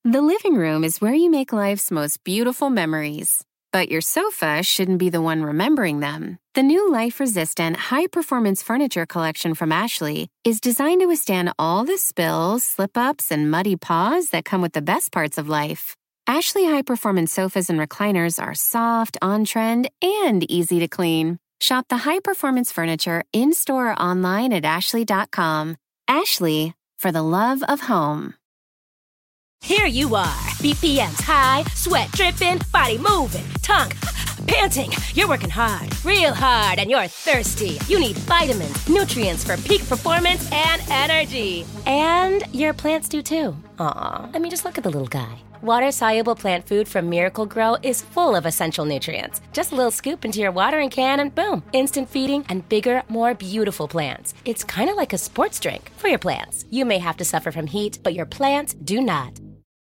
The living room is where you make life's most beautiful memories. But your sofa shouldn't be the one remembering them. The new life-resistant, high-performance furniture collection from Ashley is designed to withstand all the spills, slip-ups, and muddy paws that come with the best parts of life. Ashley high-performance sofas and recliners are soft, on-trend, and easy to clean. Shop the high-performance furniture in-store or online at ashley.com. Ashley, for the love of home. Here you are, BPMs high, sweat dripping, body moving, tongue panting. You're working hard, real hard, and you're thirsty. You need vitamins, nutrients for peak performance and energy. And your plants do too. Aw, I mean, just look at the little guy. Water-soluble plant food from Miracle Grow is full of essential nutrients. Just a little scoop into your watering can and boom, instant feeding and bigger, more beautiful plants. It's kind of like a sports drink for your plants. You may have to suffer from heat, but your plants do not.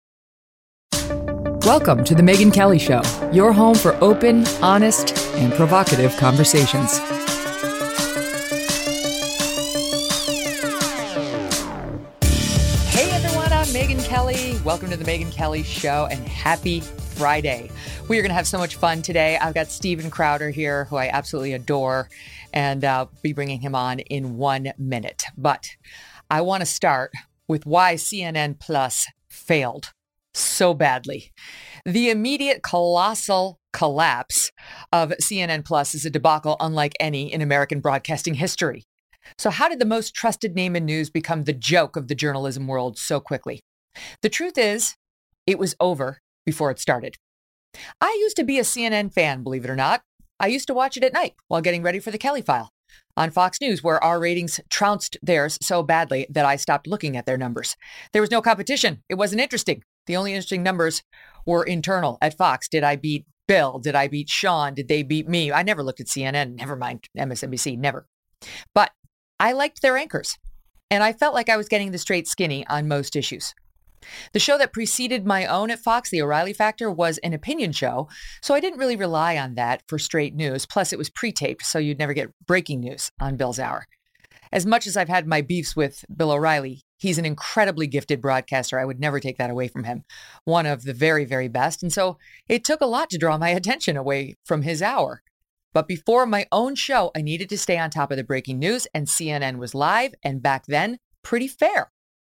Welcome to The Megyn Kelly Show, your home for open, honest, and provocative conversations. Hey everyone, I'm Megyn Kelly. Welcome to The Megyn Kelly Show and happy Friday. We are going to have so much fun today. I've got Steven Crowder here, who I absolutely adore, and I'll be bringing him on in 1 minute. But I want to start with why CNN Plus failed so badly. The immediate colossal collapse of CNN Plus is a debacle unlike any in American broadcasting history. So how did the most trusted name in news become the joke of the journalism world so quickly? The truth is, it was over before it started. I used to be a CNN fan, believe it or not. I used to watch it at night while getting ready for the Kelly File on Fox News, where our ratings trounced theirs so badly that I stopped looking at their numbers. There was no competition. It wasn't interesting. The only interesting numbers were internal at Fox. Did I beat Bill? Did I beat Sean? Did they beat me? I never looked at CNN, never mind MSNBC, never. But I liked their anchors, and I felt like I was getting the straight skinny on most issues. The show that preceded my own at Fox, The O'Reilly Factor, was an opinion show, so I didn't really rely on that for straight news. Plus, it was pre-taped, so you'd never get breaking news on Bill's Hour. As much as I've had my beefs with Bill O'Reilly, he's an incredibly gifted broadcaster. I would never take that away from him. One of the very, very best. And so it took a lot to draw my attention away from his hour. But before my own show, I needed to stay on top of the breaking news, and CNN was live, and back then, pretty fair.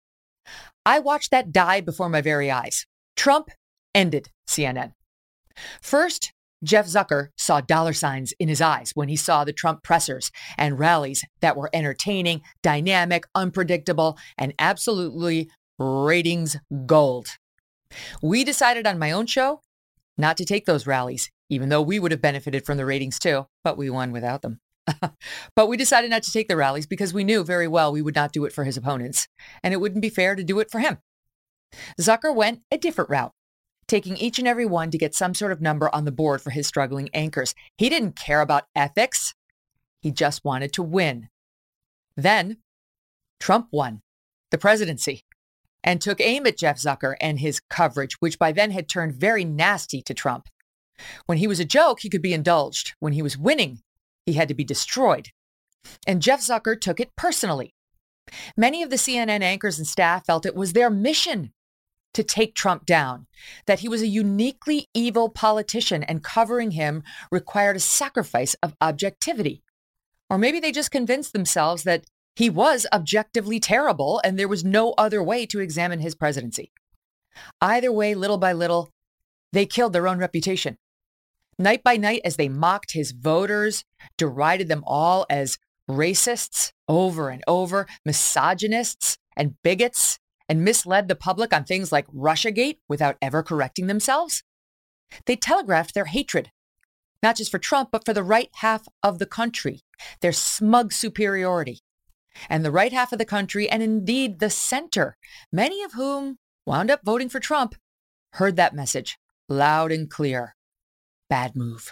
I watched that die before my very eyes. Trump ended CNN. First, Jeff Zucker saw dollar signs in his eyes when he saw the Trump pressers and rallies that were entertaining, dynamic, unpredictable, and absolutely ratings gold. We decided on my own show not to take those rallies, even though we would have benefited from the ratings too, but we won without them. But we decided not to take the rallies because we knew very well we would not do it for his opponents, and it wouldn't be fair to do it for him. Zucker went a different route, taking each and every one to get some sort of number on the board for his struggling anchors. He didn't care about ethics. He just wanted to win. Then Trump won the presidency and took aim at Jeff Zucker and his coverage, which by then had turned very nasty to Trump. When he was a joke, he could be indulged. When he was winning, he had to be destroyed. And Jeff Zucker took it personally. Many of the CNN anchors and staff felt it was their mission to take Trump down, that he was a uniquely evil politician and covering him required a sacrifice of objectivity. Or maybe they just convinced themselves that he was objectively terrible and there was no other way to examine his presidency. Either way, little by little, they killed their own reputation. Night by night, as they mocked his voters, derided them all as racists over and over, misogynists and bigots, and misled the public on things like Russiagate without ever correcting themselves. They telegraphed their hatred, not just for Trump, but for the right half of the country, their smug superiority. And the right half of the country, and indeed the center, many of whom wound up voting for Trump, heard that message loud and clear. Bad move.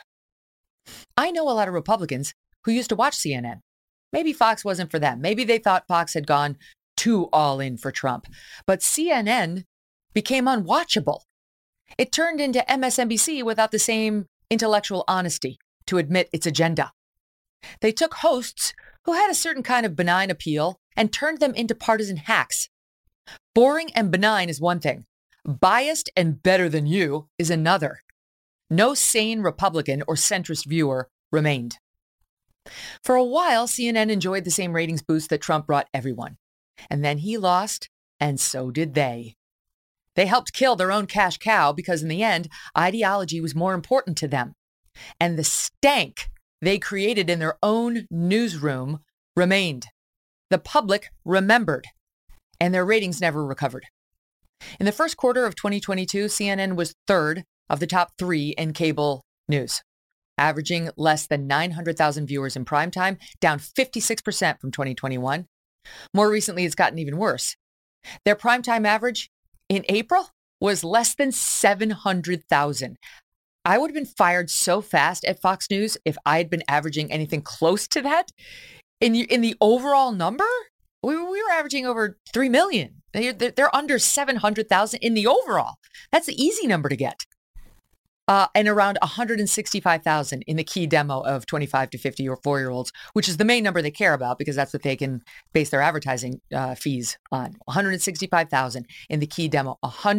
I know a lot of Republicans who used to watch CNN. Maybe Fox wasn't for them. Maybe they thought Fox had gone too all in for Trump. But CNN became unwatchable. It turned into MSNBC without the same intellectual honesty to admit its agenda. They took hosts who had a certain kind of benign appeal and turned them into partisan hacks. Boring and benign is one thing, Biased and better than you is another. No sane Republican or centrist viewer remained. For a while, CNN enjoyed the same ratings boost that Trump brought everyone. And then he lost, and so did they. They helped kill their own cash cow because in the end, ideology was more important to them. And the stank they created in their own newsroom remained. The public remembered, and their ratings never recovered. In the first quarter of 2022, CNN was third of the top 3 in cable news, averaging less than 900,000 viewers in primetime, down 56% from 2021. More recently, it's gotten even worse. Their primetime average in April was less than 700,000. I would have been fired so fast at Fox News if I had been averaging anything close to that. In the overall number, we were averaging over 3 million. They're under 700,000 in the overall. That's the easy number to get. And around 165,000 in the key demo of 25 to 50 or 4-year-olds, which is the main number they care about because that's what they can base their advertising fees on. 165,000 in the key demo,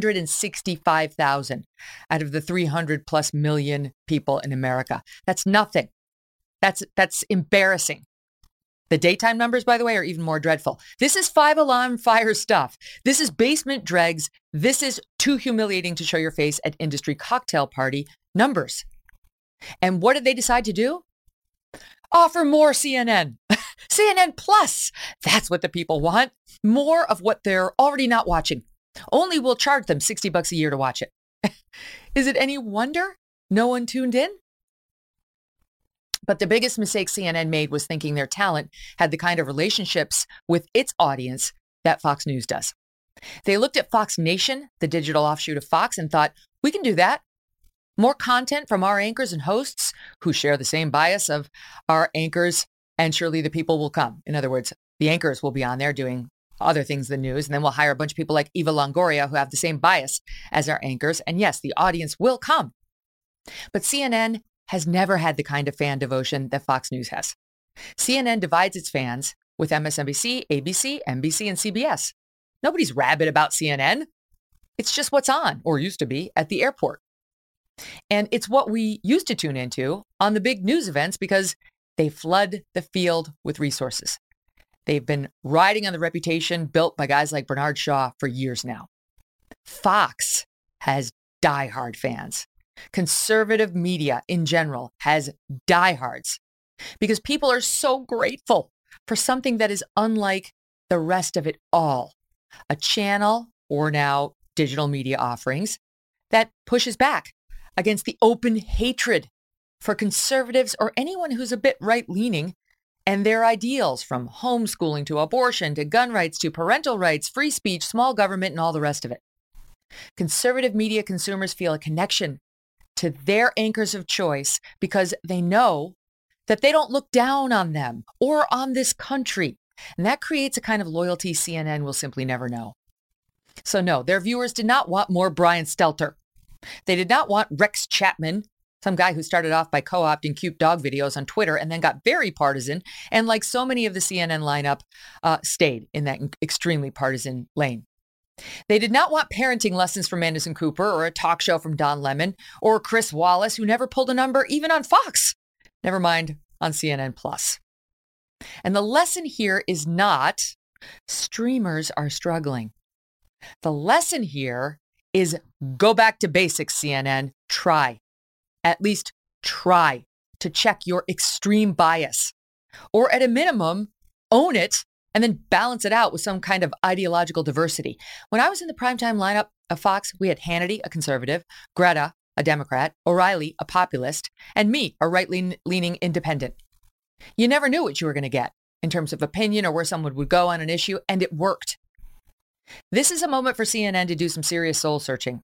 165,000 out of the 300 plus million people in America. That's nothing. That's embarrassing. The daytime numbers, by the way, are even more dreadful. This is 5-alarm fire stuff. This is basement dregs. This is too humiliating to show your face at industry cocktail party numbers. And what did they decide to do? Offer more CNN. CNN Plus. That's what the people want. More of what they're already not watching. Only we'll charge them $60 a year to watch it. Is it any wonder no one tuned in? But the biggest mistake CNN made was thinking their talent had the kind of relationships with its audience that Fox News does. They looked at Fox Nation, the digital offshoot of Fox, and thought, we can do that. More content from our anchors and hosts who share the same bias of our anchors, and surely the people will come. In other words, the anchors will be on there doing other things than news, and then we'll hire a bunch of people like Eva Longoria who have the same bias as our anchors. And yes, the audience will come. But CNN has never had the kind of fan devotion that Fox News has. CNN divides its fans with MSNBC, ABC, NBC, and CBS. Nobody's rabid about CNN. It's just what's on, or used to be, at the airport. And it's what we used to tune into on the big news events because they flood the field with resources. They've been riding on the reputation built by guys like Bernard Shaw for years now. Fox has diehard fans. Conservative media in general has diehards because people are so grateful for something that is unlike the rest of it all. A channel, or now digital media offerings, that pushes back against the open hatred for conservatives or anyone who's a bit right-leaning and their ideals, from homeschooling to abortion to gun rights to parental rights, free speech, small government, and all the rest of it. Conservative media consumers feel a connection to their anchors of choice because they know that they don't look down on them or on this country. And that creates a kind of loyalty CNN will simply never know. So no, their viewers did not want more Brian Stelter. They did not want Rex Chapman, some guy who started off by co-opting cute dog videos on Twitter and then got very partisan. And like so many of the CNN lineup, stayed in that extremely partisan lane. They did not want parenting lessons from Anderson Cooper or a talk show from Don Lemon or Chris Wallace, who never pulled a number even on Fox, never mind on CNN Plus. And the lesson here is not streamers are struggling. The lesson here is go back to basics, CNN. Try, at least try to check your extreme bias, or at a minimum, own it and then balance it out with some kind of ideological diversity. When I was in the primetime lineup of Fox, we had Hannity, a conservative, Greta, a Democrat, O'Reilly, a populist, and me, a right-leaning independent. You never knew what you were going to get in terms of opinion or where someone would go on an issue, and it worked. This is a moment for CNN to do some serious soul searching.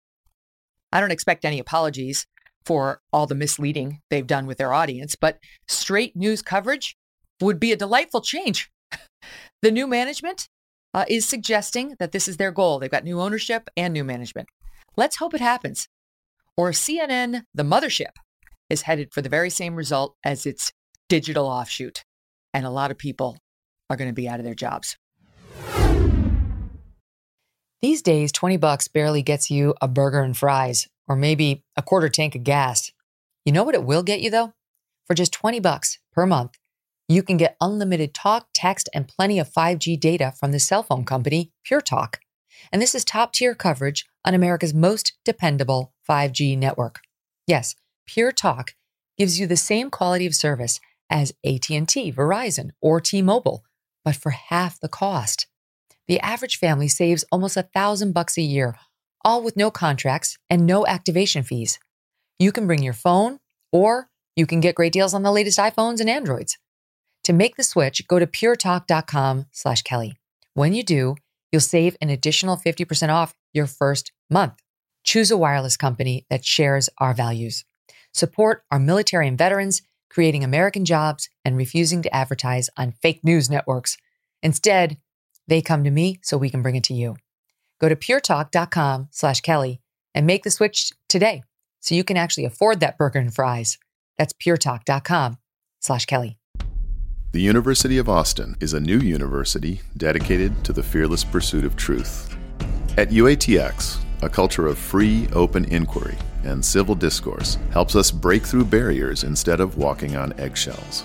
I don't expect any apologies for all the misleading they've done with their audience, but straight news coverage would be a delightful change. The new management is suggesting that this is their goal. They've got new ownership and new management. Let's hope it happens. Or CNN, the mothership, is headed for the very same result as its digital offshoot. And a lot of people are going to be out of their jobs. These days, $20 barely gets you a burger and fries, or maybe a quarter tank of gas. You know what it will get you, though? For just $20 per month, you can get unlimited talk, text, and plenty of 5G data from the cell phone company Pure Talk. And this is top-tier coverage on America's most dependable 5G network. Yes, Pure Talk gives you the same quality of service as AT&T, Verizon, or T-Mobile, but for half the cost. The average family saves almost $1,000 a year, all with no contracts and no activation fees. You can bring your phone, or you can get great deals on the latest iPhones and Androids. To make the switch, go to puretalk.com/Kelly. When you do, you'll save an additional 50% off your first month. Choose a wireless company that shares our values. Support our military and veterans, creating American jobs and refusing to advertise on fake news networks. Instead, they come to me so we can bring it to you. Go to puretalk.com/Kelly and make the switch today so you can actually afford that burger and fries. That's puretalk.com/Kelly. The University of Austin is a new university dedicated to the fearless pursuit of truth. At UATX, a culture of free, open inquiry and civil discourse helps us break through barriers instead of walking on eggshells.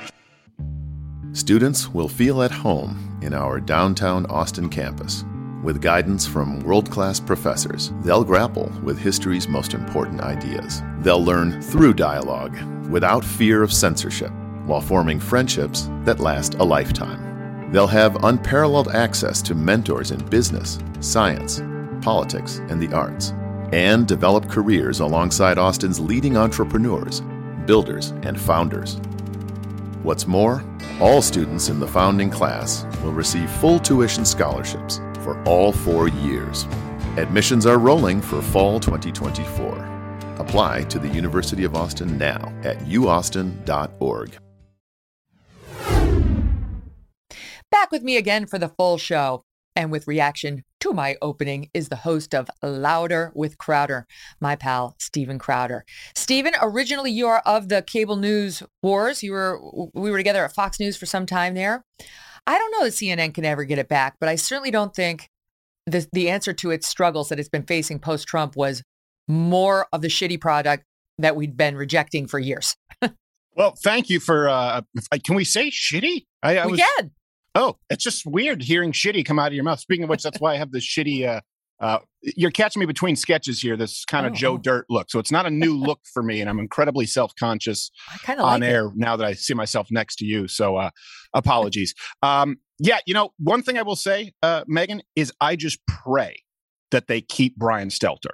Students will feel at home in our downtown Austin campus. With guidance from world-class professors, they'll grapple with history's most important ideas. They'll learn through dialogue, without fear of censorship, while forming friendships that last a lifetime. They'll have unparalleled access to mentors in business, science, politics, and the arts, and develop careers alongside Austin's leading entrepreneurs, builders, and founders. What's more, all students in the founding class will receive full tuition scholarships for all 4 years. Admissions are rolling for fall 2024. Apply to the University of Austin now at uaustin.org. Back with me again for the full show and with reaction to my opening is the host of Louder with Crowder, my pal, Steven Crowder. Steven, originally you are of the cable news wars. We were together at Fox News for some time there. I don't know that CNN can ever get it back, but I certainly don't think the answer to its struggles that it's been facing post-Trump was more of the shitty product that we'd been rejecting for years. Well, thank you for, can we say shitty? We can. Oh, it's just weird hearing shitty come out of your mouth. Speaking of which, that's why I have this shitty, you're catching me between sketches here, this kind of Joe Dirt look. So it's not a new look for me, and I'm incredibly self-conscious on air now that I see myself next to you. So apologies. Yeah, one thing I will say, Megan, is I just pray that they keep Brian Stelter.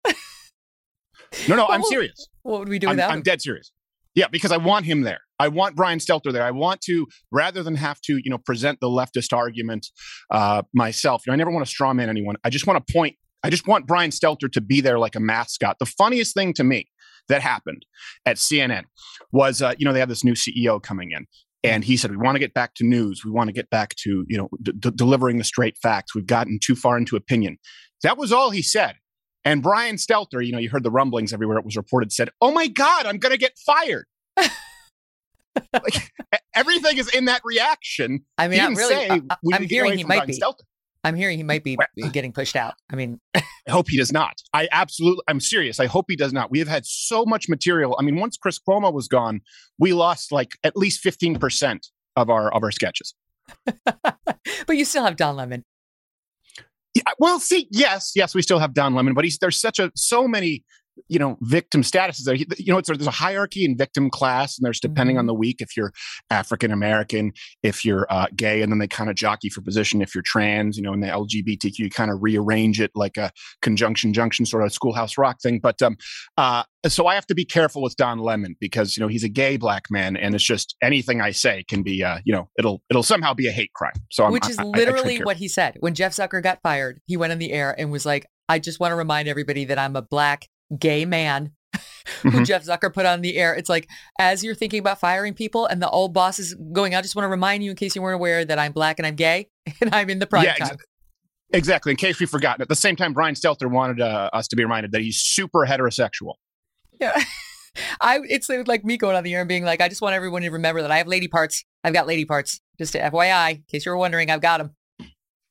No, I'm serious. What would we do without him? I'm dead serious. Yeah, because I want him there. I want Brian Stelter there. I want to, rather than have to, present the leftist argument myself. I never want to straw man anyone. I just want Brian Stelter to be there like a mascot. The funniest thing to me that happened at CNN was, they have this new CEO coming in. And he said, we want to get back to news. We want to get back to, delivering the straight facts. We've gotten too far into opinion. That was all he said. And Brian Stelter, you heard the rumblings everywhere it was reported, said, oh my God, I'm going to get fired. Like, everything is in that reaction. I mean, I'm hearing he might be. Stelter. I'm hearing he might be getting pushed out. I mean, I hope he does not. I'm serious. I hope he does not. We have had so much material. I mean, once Chris Cuomo was gone, we lost like at least 15% of our sketches. But you still have Don Lemon. Yeah, well, see, yes, we still have Don Lemon, but there's so many, victim statuses there. There's a hierarchy in victim class, and there's depending on the week, if you're African American, if you're gay, and then they kind of jockey for position. If you're trans, in the LGBTQ, you kind of rearrange it like a conjunction junction sort of Schoolhouse Rock thing. But so I have to be careful with Don Lemon because he's a gay black man, and it's just anything I say can be it'll somehow be a hate crime. So which is literally what he said when Jeff Zucker got fired. He went on the air and was like, "I just want to remind everybody that I'm a black gay man." Who Jeff Zucker put on the air. It's like, as you're thinking about firing people and the old boss is going, I just want to remind you, in case you weren't aware, that I'm black and I'm gay and I'm in the prime time. Exactly. In case we've forgotten. At the same time, Brian Stelter wanted us to be reminded that he's super heterosexual. Yeah. It's like me going on the air and being like, I just want everyone to remember that I have lady parts. I've got lady parts. Just to FYI, in case you were wondering, I've got them.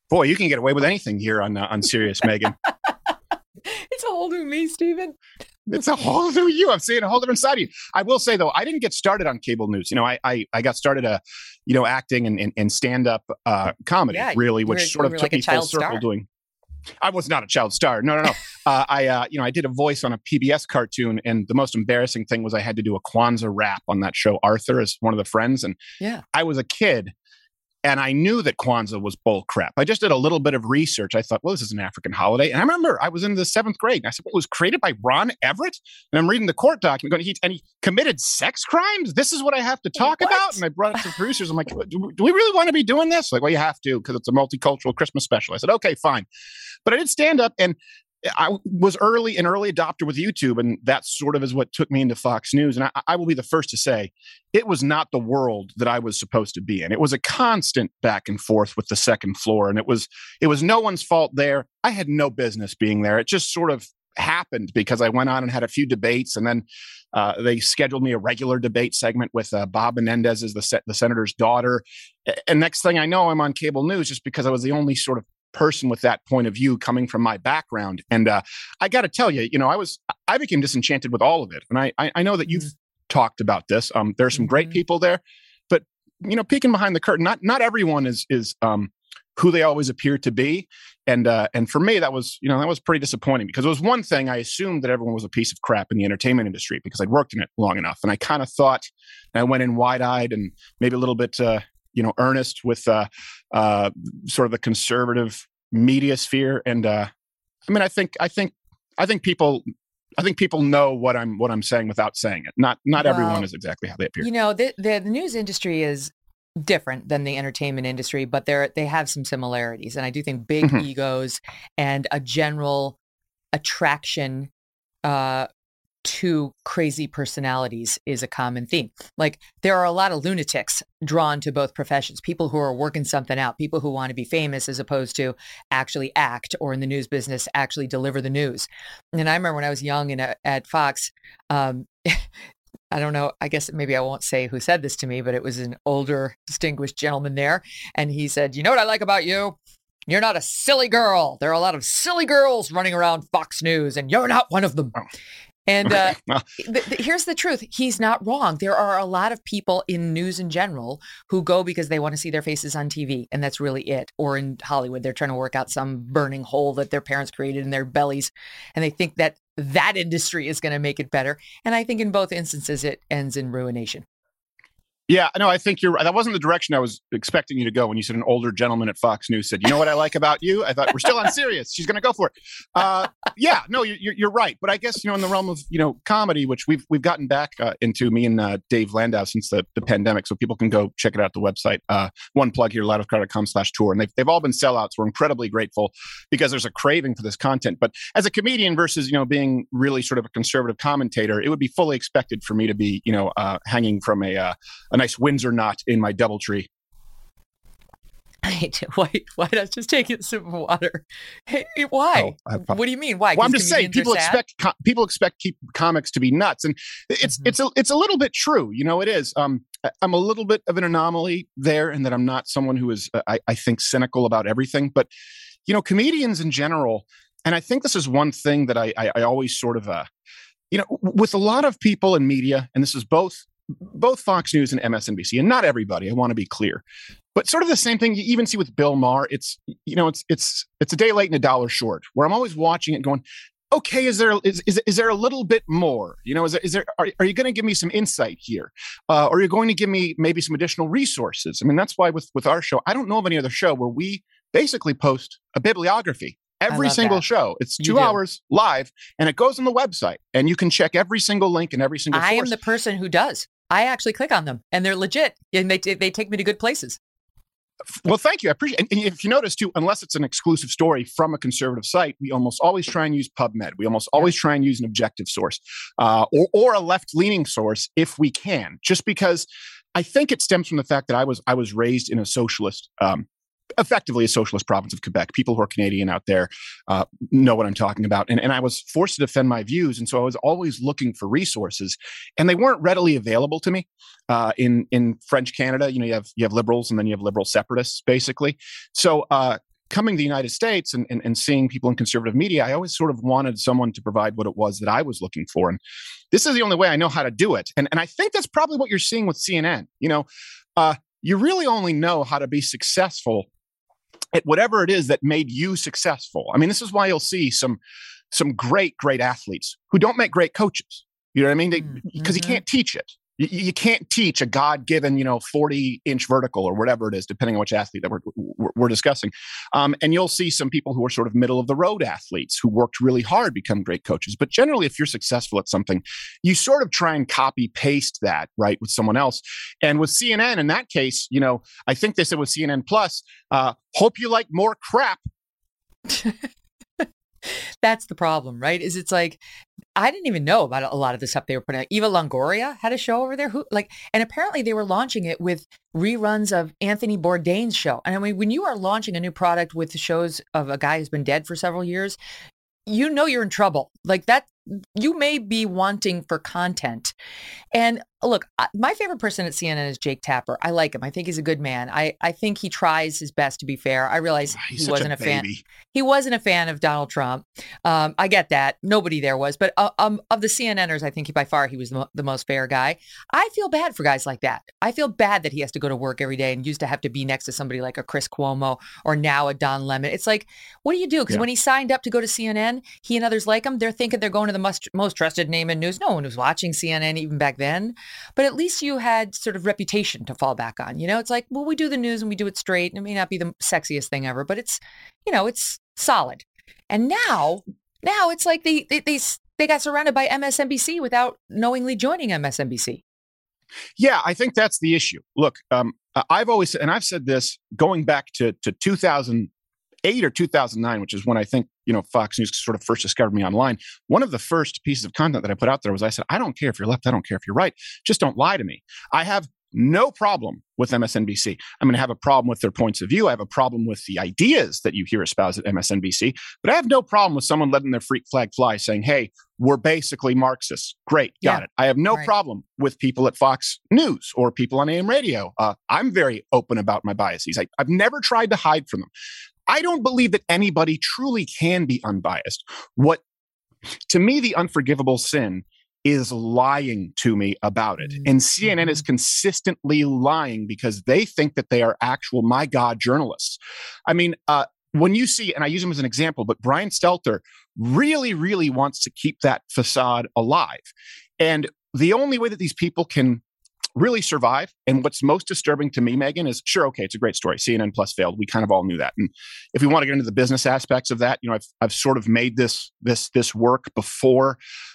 Boy, you can get away with anything here on Sirius, Megan. It's a whole new me, Stephen. It's a whole new you. I'm seeing a whole different side of you. I will say, though, I didn't get started on cable news. I got started, acting and stand-up comedy, really, which sort of took me full circle doing. I was not a child star. No. I did a voice on a PBS cartoon, and the most embarrassing thing was I had to do a Kwanzaa rap on that show, Arthur, as one of the friends. And I was a kid, and I knew that Kwanzaa was bull crap. I just did a little bit of research. I thought, well, this is an African holiday. And I remember I was in the 7th grade, and I said, well, it was created by Ron Everett? And I'm reading the court document going, and he committed sex crimes? This is what I have to talk about? And I brought it to the producers. I'm like, do we really want to be doing this? Like, well, you have to, because it's a multicultural Christmas special. I said, okay, fine. But I did stand up, and I was an early adopter with YouTube, and that sort of is what took me into Fox News. And I will be the first to say, it was not the world that I was supposed to be in. It was a constant back and forth with the second floor, and it was no one's fault there. I had no business being there. It just sort of happened because I went on and had a few debates, and then they scheduled me a regular debate segment with Bob Menendez as the senator's daughter. And next thing I know, I'm on cable news just because I was the only sort of person with that point of view coming from my background. And I got to tell you, I became disenchanted with all of it. And I know that you've talked about this. There are some great people there, but peeking behind the curtain, not everyone is who they always appear to be. And for me, that was pretty disappointing, because it was one thing I assumed that everyone was a piece of crap in the entertainment industry because I'd worked in it long enough. And I kind of thought, and I went in wide-eyed and maybe a little bit earnest with sort of the conservative media sphere. And I think people know what I'm saying without saying it. Not everyone is exactly how they appear. The news industry is different than the entertainment industry, but they have some similarities. And I do think big egos and a general attraction to crazy personalities is a common theme. Like, there are a lot of lunatics drawn to both professions, people who are working something out, people who want to be famous as opposed to actually act, or in the news business, actually deliver the news. And I remember when I was young and at Fox, I don't know, I guess maybe I won't say who said this to me, but it was an older, distinguished gentleman there. And he said, you know what I like about you? You're not a silly girl. There are a lot of silly girls running around Fox News, and you're not one of them. And here's the truth. He's not wrong. There are a lot of people in news in general who go because they want to see their faces on TV, and that's really it. Or in Hollywood, they're trying to work out some burning hole that their parents created in their bellies, and they think that industry is going to make it better. And I think in both instances, it ends in ruination. Yeah, no, I think that wasn't the direction I was expecting you to go when you said an older gentleman at Fox News said, you know what I like about you? I thought, we're still on Sirius. She's going to go for it. Yeah, no, you're right. But I guess, in the realm of, comedy, which we've gotten back into, me and Dave Landau, since the pandemic, so people can go check it out, the website. One plug here, loudwithcrowd.com/tour. And they've all been sellouts. We're incredibly grateful because there's a craving for this content. But as a comedian versus, being really sort of a conservative commentator, it would be fully expected for me to be, hanging from a nice Windsor knot in my DoubleTree. Why not just take a sip of water? Hey, why? What do you mean? Why? Well, I'm just saying people expect comics to be nuts, and it's a little bit true. It is. I'm a little bit of an anomaly there, in that I'm not someone who is I think cynical about everything. But comedians in general, and I think this is one thing that I always sort of with a lot of people in media, and this is both Fox News and MSNBC, and not everybody, I want to be clear, but sort of the same thing you even see with Bill Maher. It's a day late and a dollar short, where I'm always watching it going, okay, is there a little bit more? Are you going to give me some insight here? Or are you going to give me maybe some additional resources? I mean, that's why with our show, I don't know of any other show where we basically post a bibliography. Every single show. It's 2 hours live, and it goes on the website, and you can check every single link and every single source. I am the person who does. I actually click on them, and they're legit, and they take me to good places. Well, thank you. I appreciate it. And if you notice, too, unless it's an exclusive story from a conservative site, we almost always try and use PubMed. We almost always try and use an objective source or a left-leaning source if we can, just because I think it stems from the fact that I was raised in a socialist effectively a socialist province of Quebec. People who are Canadian out there know what I'm talking about. And I was forced to defend my views. And so I was always looking for resources, and they weren't readily available to me. In French Canada, you have liberals, and then you have liberal separatists, basically. So coming to the United States and seeing people in conservative media, I always sort of wanted someone to provide what it was that I was looking for. And this is the only way I know how to do it. And I think that's probably what you're seeing with CNN. You really only know how to be successful at whatever it is that made you successful. I mean, this is why you'll see some great athletes who don't make great coaches. You know what I mean? Because you can't teach it. You can't teach a God-given, 40-inch vertical or whatever it is, depending on which athlete that we're discussing. And you'll see some people who are sort of middle-of-the-road athletes who worked really hard become great coaches. But generally, if you're successful at something, you sort of try and copy-paste that, right, with someone else. And with CNN, in that case, I think they said with CNN Plus, hope you like more crap. That's the problem, right? It's like, I didn't even know about a lot of the stuff they were putting out. Eva Longoria had a show over there and apparently they were launching it with reruns of Anthony Bourdain's show. And I mean, when you are launching a new product with the shows of a guy who's been dead for several years, you're in trouble. Like that, you may be wanting for content. And look, my favorite person at CNN is Jake Tapper. I like him. I think he's a good man. I think he tries his best to be fair. I realize he wasn't a fan. He wasn't a fan of Donald Trump. I get that. Nobody there was. But of the CNNers, I think by far he was the most fair guy. I feel bad for guys like that. I feel bad that he has to go to work every day and used to have to be next to somebody like a Chris Cuomo or now a Don Lemon. It's like, what do you do? Because when he signed up to go to CNN, he and others like him, they're thinking they're going to the most trusted name in news. No one was watching CNN even back then. But at least you had sort of reputation to fall back on. It's like, well, we do the news and we do it straight. And it may not be the sexiest thing ever, but it's, it's solid. And now it's like they got surrounded by MSNBC without knowingly joining MSNBC. Yeah, I think that's the issue. Look, I've always said, and I've said this going back to 2008 or 2009, which is when I think, Fox News sort of first discovered me online. One of the first pieces of content that I put out there was I said, I don't care if you're left. I don't care if you're right. Just don't lie to me. I have no problem with MSNBC. I'm going to have a problem with their points of view. I have a problem with the ideas that you hear espoused at MSNBC, but I have no problem with someone letting their freak flag fly saying, hey, we're basically Marxists. Great. Got it. I have no problem with people at Fox News or people on AM radio. I'm very open about my biases. I've never tried to hide from them. I don't believe that anybody truly can be unbiased. To me, the unforgivable sin is lying to me about it. And CNN is consistently lying because they think that they are actual, my God, journalists. I mean, when you see, and I use him as an example, but Brian Stelter really, really wants to keep that facade alive. And the only way that these people can really survive, and what's most disturbing to me, Megyn, is sure, okay, it's a great story. CNN Plus failed. We kind of all knew that. And if we want to get into the business aspects of that, I've sort of made this work before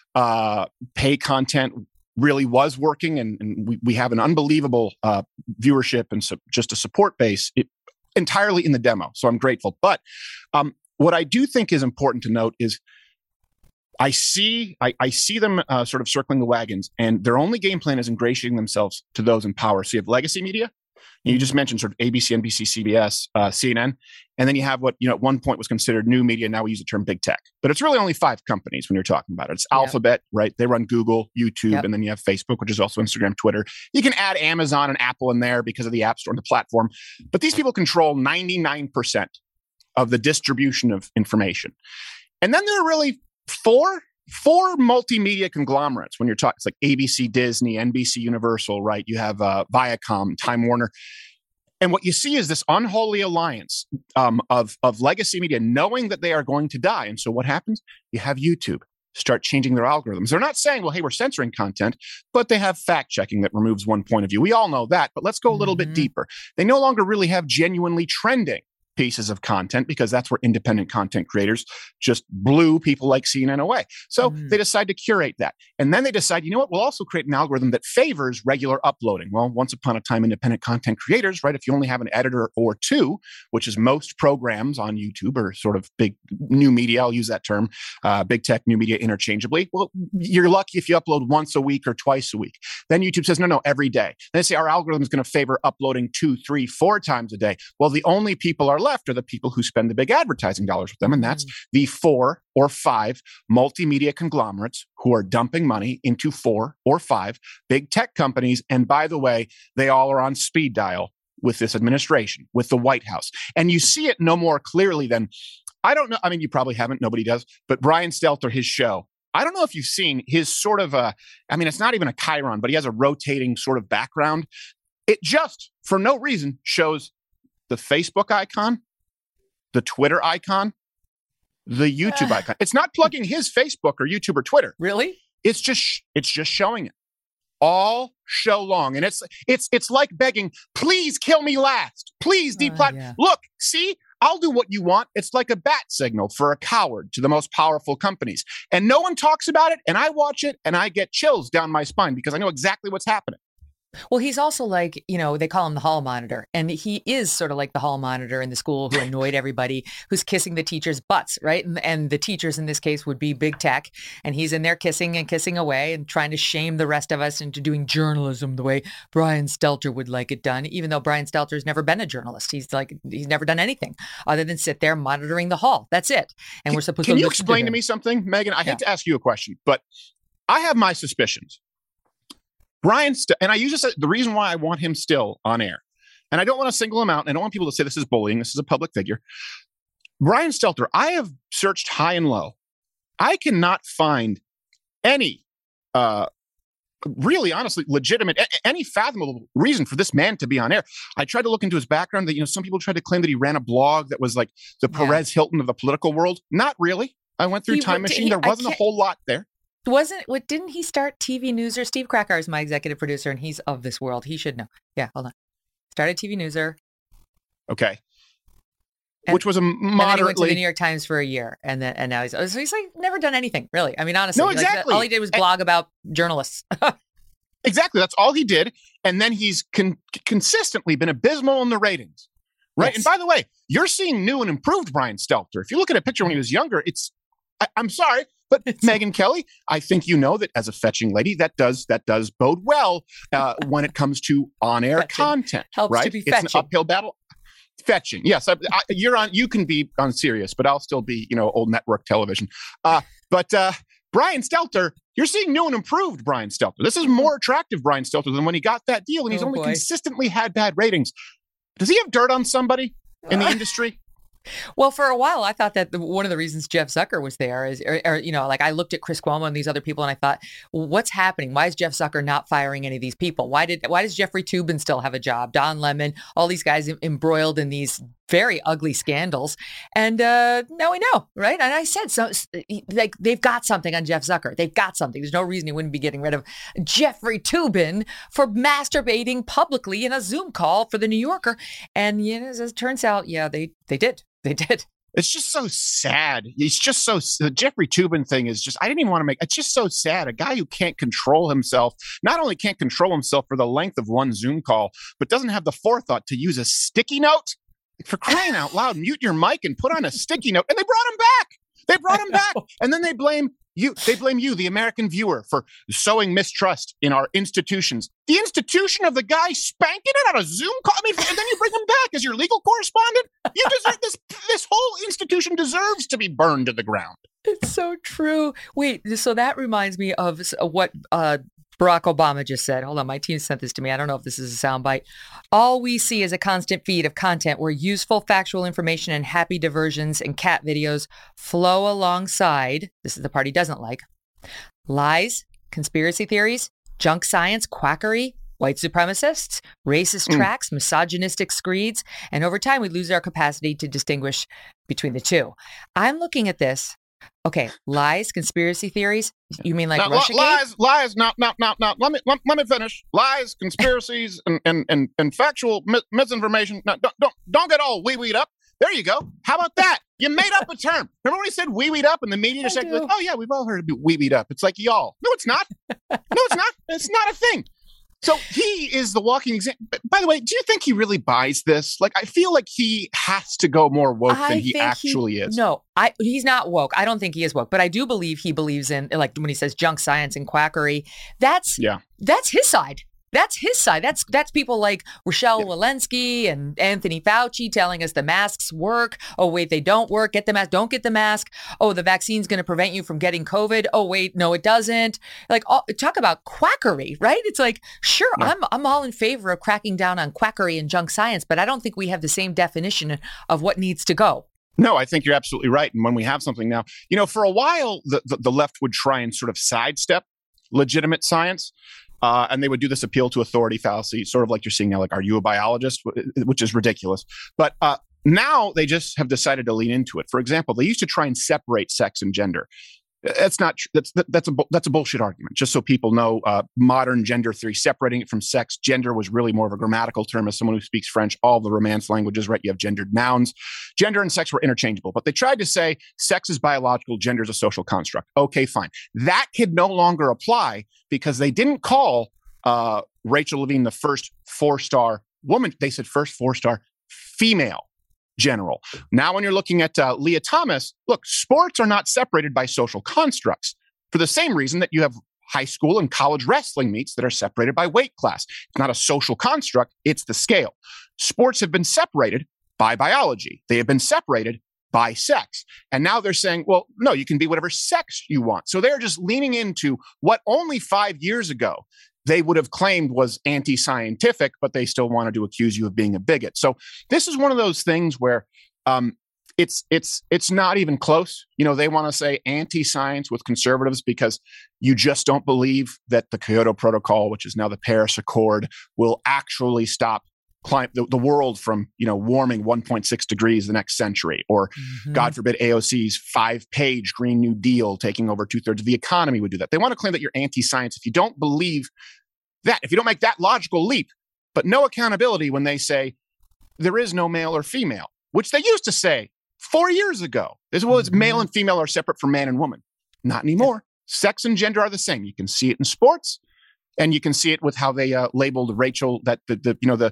pay content really was working, and we have an unbelievable viewership and just a support base entirely in the demo. So I'm grateful. But what I do think is important to note is I see them sort of circling the wagons, and their only game plan is ingratiating themselves to those in power. So you have legacy media. You just mentioned sort of ABC, NBC, CBS, CNN. And then you have what, at one point was considered new media. Now we use the term big tech. But it's really only 5 companies when you're talking about it. It's Alphabet, right? They run Google, YouTube, and then you have Facebook, which is also Instagram, Twitter. You can add Amazon and Apple in there because of the App Store and the platform. But these people control 99% of the distribution of information. And then there are really four multimedia conglomerates when you're talking. It's like ABC, Disney, NBC Universal, right? You have Viacom, Time Warner. And what you see is this unholy alliance of legacy media knowing that they are going to die. And so what happens? You have YouTube start changing their algorithms. They're not saying, well, hey, we're censoring content, but they have fact checking that removes one point of view. We all know that, but let's go a little bit deeper. They no longer really have genuinely trending pieces of content because that's where independent content creators just blew people like CNN away. So they decide to curate that. And then they decide, you know what, we'll also create an algorithm that favors regular uploading. Well, once upon a time, independent content creators, right, if you only have an editor or 2, which is most programs on YouTube or sort of big new media, I'll use that term, big tech, new media interchangeably. Well, you're lucky if you upload once a week or twice a week. Then YouTube says, no, every day. Then they say our algorithm is going to favor uploading 2, 3, 4 times a day. Well, the only people are left are the people who spend the big advertising dollars with them. And that's the 4 or 5 multimedia conglomerates who are dumping money into 4 or 5 big tech companies. And by the way, they all are on speed dial with this administration, with the White House. And you see it no more clearly than, I don't know, I mean, you probably haven't, nobody does, but Brian Stelter, his show, I don't know if you've seen his sort of it's not even a chyron, but he has a rotating sort of background. It just, for no reason, shows the Facebook icon, the Twitter icon, the YouTube icon. It's not plugging his Facebook or YouTube or Twitter. Really? It's just showing it all show long. And it's like begging, please kill me last. Please deplatform. Look, see, I'll do what you want. It's like a bat signal for a coward to the most powerful companies. And no one talks about it. And I watch it and I get chills down my spine because I know exactly what's happening. Well, he's also like, they call him the hall monitor. And he is sort of like the hall monitor in the school who annoyed everybody, who's kissing the teachers' butts, right? And the teachers in this case would be big tech. And he's in there kissing and kissing away and trying to shame the rest of us into doing journalism the way Brian Stelter would like it done, even though Brian Stelter's never been a journalist. He's never done anything other than sit there monitoring the hall. That's it. And we're supposed to Can you explain to me something, Megan? I hate to ask you a question, but I have my suspicions. And I use this, the reason why I want him still on air, and I don't want to single him out, and I don't want people to say this is bullying, this is a public figure. Brian Stelter, I have searched high and low. I cannot find any, really, honestly, legitimate, any fathomable reason for this man to be on air. I tried to look into his background. That some people tried to claim that he ran a blog that was like the Perez Hilton of the political world. Not really. I went through Time Machine. There wasn't a whole lot there. Didn't he start TV Newser? Steve Krakauer is my executive producer, and he's of this world. He should know. Yeah, hold on. Started TV Newser. Okay. Which was a moderately. And then he went to the New York Times for a year, and now he's like never done anything really. I mean, honestly, no, exactly. All he did was blog about journalists. Exactly, that's all he did, and then he's consistently been abysmal in the ratings, right? Yes. And by the way, you're seeing new and improved Brian Stelter. If you look at a picture when he was younger, I'm sorry. But Megyn Kelly, I think you know that as a fetching lady, that does bode well when it comes to on-air content. Helps right? To be fetching. It's an uphill battle. Fetching, yes. You're on. You can be on Sirius, but I'll still be, old network television. But Brian Stelter, you're seeing new and improved Brian Stelter. This is more attractive Brian Stelter than when he got that deal, and he's only consistently had bad ratings. Does he have dirt on somebody in the industry? Well, for a while, I thought that one of the reasons Jeff Zucker was there is, I looked at Chris Cuomo and these other people and I thought, well, what's happening? Why is Jeff Zucker not firing any of these people? Why does Jeffrey Toobin still have a job? Don Lemon, all these guys embroiled in these very ugly scandals. And now we know, right? And I said, so they've got something on Jeff Zucker. They've got something. There's no reason he wouldn't be getting rid of Jeffrey Toobin for masturbating publicly in a Zoom call for the New Yorker. And as it turns out, they did. They did. It's just so sad. It's just so, the Jeffrey Toobin thing is just, I didn't even want to make, it's just so sad. A guy who can't control himself, not only can't control himself for the length of one Zoom call, but doesn't have the forethought to use a sticky note. For crying out loud, mute your mic and put on a sticky note. And they brought him back. And then they blame you, the American viewer, for sowing mistrust in our institutions. The institution of the guy spanking it on a Zoom call. I mean, and then you bring him back as your legal correspondent. You deserve this whole institution deserves to be burned to the ground. It's so true. Wait, so that reminds me of what Barack Obama just said. Hold on, my team sent this to me. I don't know if this is a soundbite. All we see is a constant feed of content where useful factual information and happy diversions and cat videos flow alongside, this is the part he doesn't like, lies, conspiracy theories, junk science, quackery, white supremacists, racist tracks, misogynistic screeds, and over time we lose our capacity to distinguish between the two. I'm looking at this. Okay, lies, conspiracy theories. You mean like Russiagate? Lies. No. Let me finish. Lies, conspiracies, and factual misinformation. No, don't get all wee-weed up. There you go. How about that? You made up a term. Remember when he said wee-weed up and the media just said, like, oh yeah, we've all heard of wee-weed up. It's like y'all. No, it's not. It's not a thing. So he is the walking example. By the way, do you think he really buys this? Like, I feel like he has to go more woke than he actually is. No, he's not woke. I don't think he is woke, but I do believe he believes in, like when he says junk science and quackery, that's his side. That's his side. That's people like Rochelle Walensky and Anthony Fauci telling us the masks work. Oh, wait, they don't work. Get the mask. Don't get the mask. Oh, the vaccine's going to prevent you from getting COVID. Oh, wait, no, it doesn't. Like, talk about quackery, right? It's like, sure, I'm all in favor of cracking down on quackery and junk science, but I don't think we have the same definition of what needs to go. No, I think you're absolutely right. And when we have something now, for a while, the left would try and sort of sidestep legitimate science. And they would do this appeal to authority fallacy, sort of like you're seeing now, like, are you a biologist? Which is ridiculous. But now they just have decided to lean into it. For example, they used to try and separate sex and gender. That's not true. That's a bullshit argument. Just so people know, modern gender theory, separating it from sex, gender was really more of a grammatical term. As someone who speaks French, all the Romance languages, right? You have gendered nouns. Gender and sex were interchangeable, but they tried to say sex is biological, gender is a social construct. Okay, fine. That could no longer apply because they didn't call Rachel Levine the first 4-star woman. They said first 4-star female general. Now, when you're looking at Leah Thomas, look, sports are not separated by social constructs for the same reason that you have high school and college wrestling meets that are separated by weight class. It's not a social construct, it's the scale. Sports have been separated by biology. They have been separated by sex. And now they're saying, well, no, you can be whatever sex you want. So they're just leaning into what only 5 years ago they would have claimed was anti-scientific, but they still wanted to accuse you of being a bigot. So this is one of those things where it's not even close. They want to say anti-science with conservatives because you just don't believe that the Kyoto Protocol, which is now the Paris Accord, will actually stop the world from warming 1.6 degrees the next century, or God forbid AOC's 5-page Green New Deal taking over 2/3 of the economy would do that. They want to claim that you're anti-science if you don't believe that, if you don't make that logical leap, but no accountability when they say there is no male or female, which they used to say 4 years ago. This was male and female are separate from man and woman. Not anymore. Sex and gender are the same. You can see it in sports, and you can see it with how they labeled Rachel, that the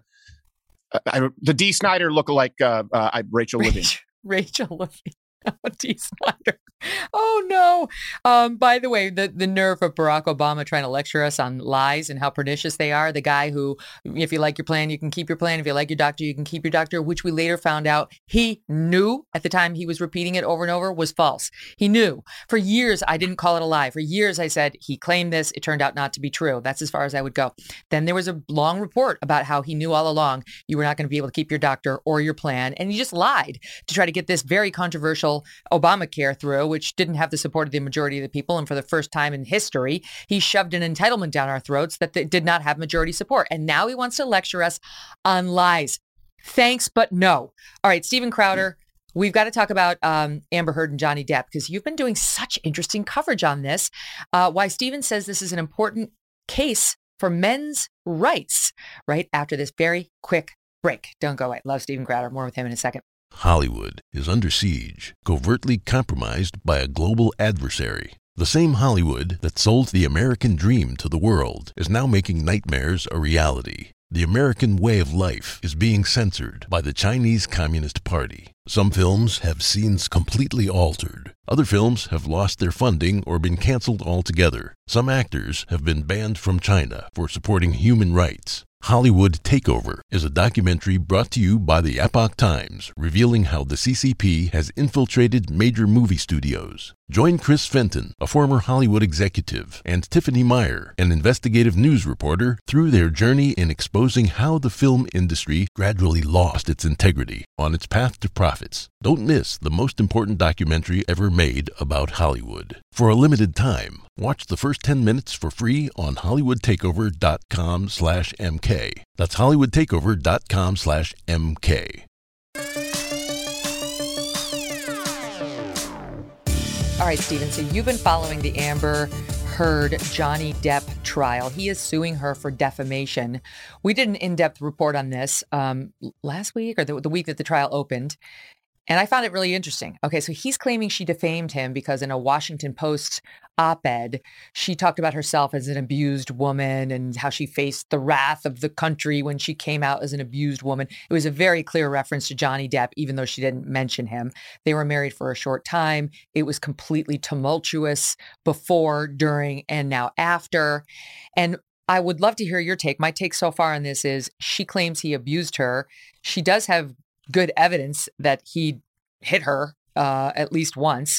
D. Snyder lookalike, Rachel Levine. Rachel Levine. Oh, D. Snyder. Oh, no. By the way, the nerve of Barack Obama trying to lecture us on lies and how pernicious they are. The guy who, if you like your plan, you can keep your plan. If you like your doctor, you can keep your doctor, which we later found out he knew at the time he was repeating it over and over was false. He knew. For years, I didn't call it a lie. For years, I said he claimed this. It turned out not to be true. That's as far as I would go. Then there was a long report about how he knew all along you were not going to be able to keep your doctor or your plan. And he just lied to try to get this very controversial Obamacare through, which didn't have the support of the majority of the people. And for the first time in history, he shoved an entitlement down our throats that did not have majority support. And now he wants to lecture us on lies. Thanks, but no. All right, Steven Crowder, we've got to talk about Amber Heard and Johnny Depp, because you've been doing such interesting coverage on this. Why Steven says this is an important case for men's rights, right after this very quick break. Don't go away. Love Steven Crowder. More with him in a second. Hollywood is under siege, covertly compromised by a global adversary. The same Hollywood that sold the American dream to the world is now making nightmares a reality. The American way of life is being censored by the Chinese Communist Party. Some films have scenes completely altered. Other films have lost their funding or been canceled altogether. Some actors have been banned from China for supporting human rights. Hollywood Takeover is a documentary brought to you by the Epoch Times, revealing how the CCP has infiltrated major movie studios. Join Chris Fenton, a former Hollywood executive, and Tiffany Meyer, an investigative news reporter, through their journey in exposing how the film industry gradually lost its integrity on its path to profits. Don't miss the most important documentary ever made about Hollywood. For a limited time, watch the first 10 minutes for free on HollywoodTakeover.com/MK. That's HollywoodTakeover.com/MK. All right, Steven, so you've been following the Amber Heard Johnny Depp trial. He is suing her for defamation. We did an in-depth report on this last week, or the week that the trial opened, and I found it really interesting. Okay, so he's claiming she defamed him because in a Washington Post op-ed, she talked about herself as an abused woman and how she faced the wrath of the country when she came out as an abused woman. It was a very clear reference to Johnny Depp, even though she didn't mention him. They were married for a short time. It was completely tumultuous before, during, and now after. And I would love to hear your take. My take so far on this is she claims he abused her. She does have good evidence that he hit her at least once.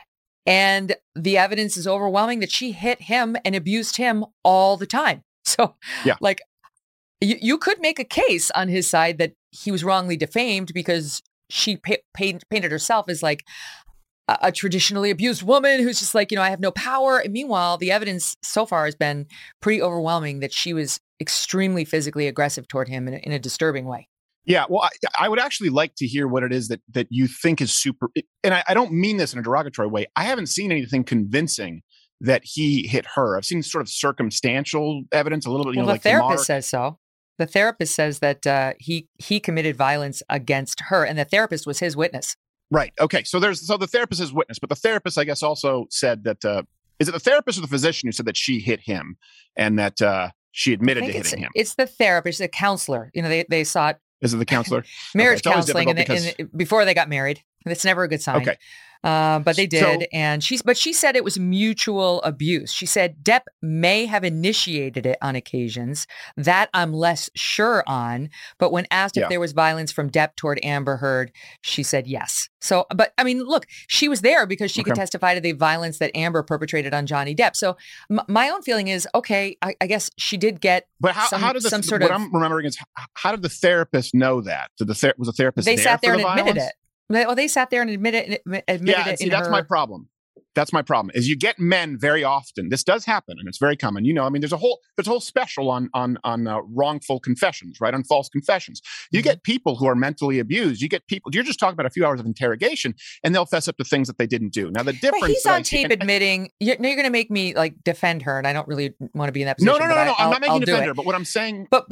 And the evidence is overwhelming that she hit him and abused him all the time. So, yeah. like, you could make a case on his side that he was wrongly defamed because she painted herself as like a traditionally abused woman who's just like, I have no power. And meanwhile, the evidence so far has been pretty overwhelming that she was extremely physically aggressive toward him in a disturbing way. Yeah, well, I would actually like to hear what it is that you think is super. And I don't mean this in a derogatory way. I haven't seen anything convincing that he hit her. I've seen sort of circumstantial evidence, a little bit. Well, the therapist says so. The therapist says that he committed violence against her, and the therapist was his witness. Right. Okay. So the therapist is witness, but the therapist, I guess, also said that is it the therapist or the physician who said that she hit him and that she admitted to hitting him? It's the therapist, the counselor. They sought. Is it the counselor? Marriage counseling before they got married. It's never a good sign. Okay. But they did. But she said it was mutual abuse. She said Depp may have initiated it on occasions. That I'm less sure on. But when asked if there was violence from Depp toward Amber Heard, she said yes. So, but I mean, look, she was there because she could testify to the violence that Amber perpetrated on Johnny Depp. So my own feeling is, okay, I guess she did get what I'm remembering is, how did the therapist know that? Was the therapist they there sat there for and the admitted violence? it. Well, they sat there and admitted it. See, that's my problem. That's my problem. Is you get men very often. This does happen, and it's very common. I mean, there's a whole special on wrongful confessions, right? On false confessions. You get people who are mentally abused. You get people. You're just talking about a few hours of interrogation, and they'll fess up to things that they didn't do. Now, the difference. But he's on tape admitting. You're going to make me like defend her, and I don't really want to be in that position. No. I'm not making you defend her. But what I'm saying, but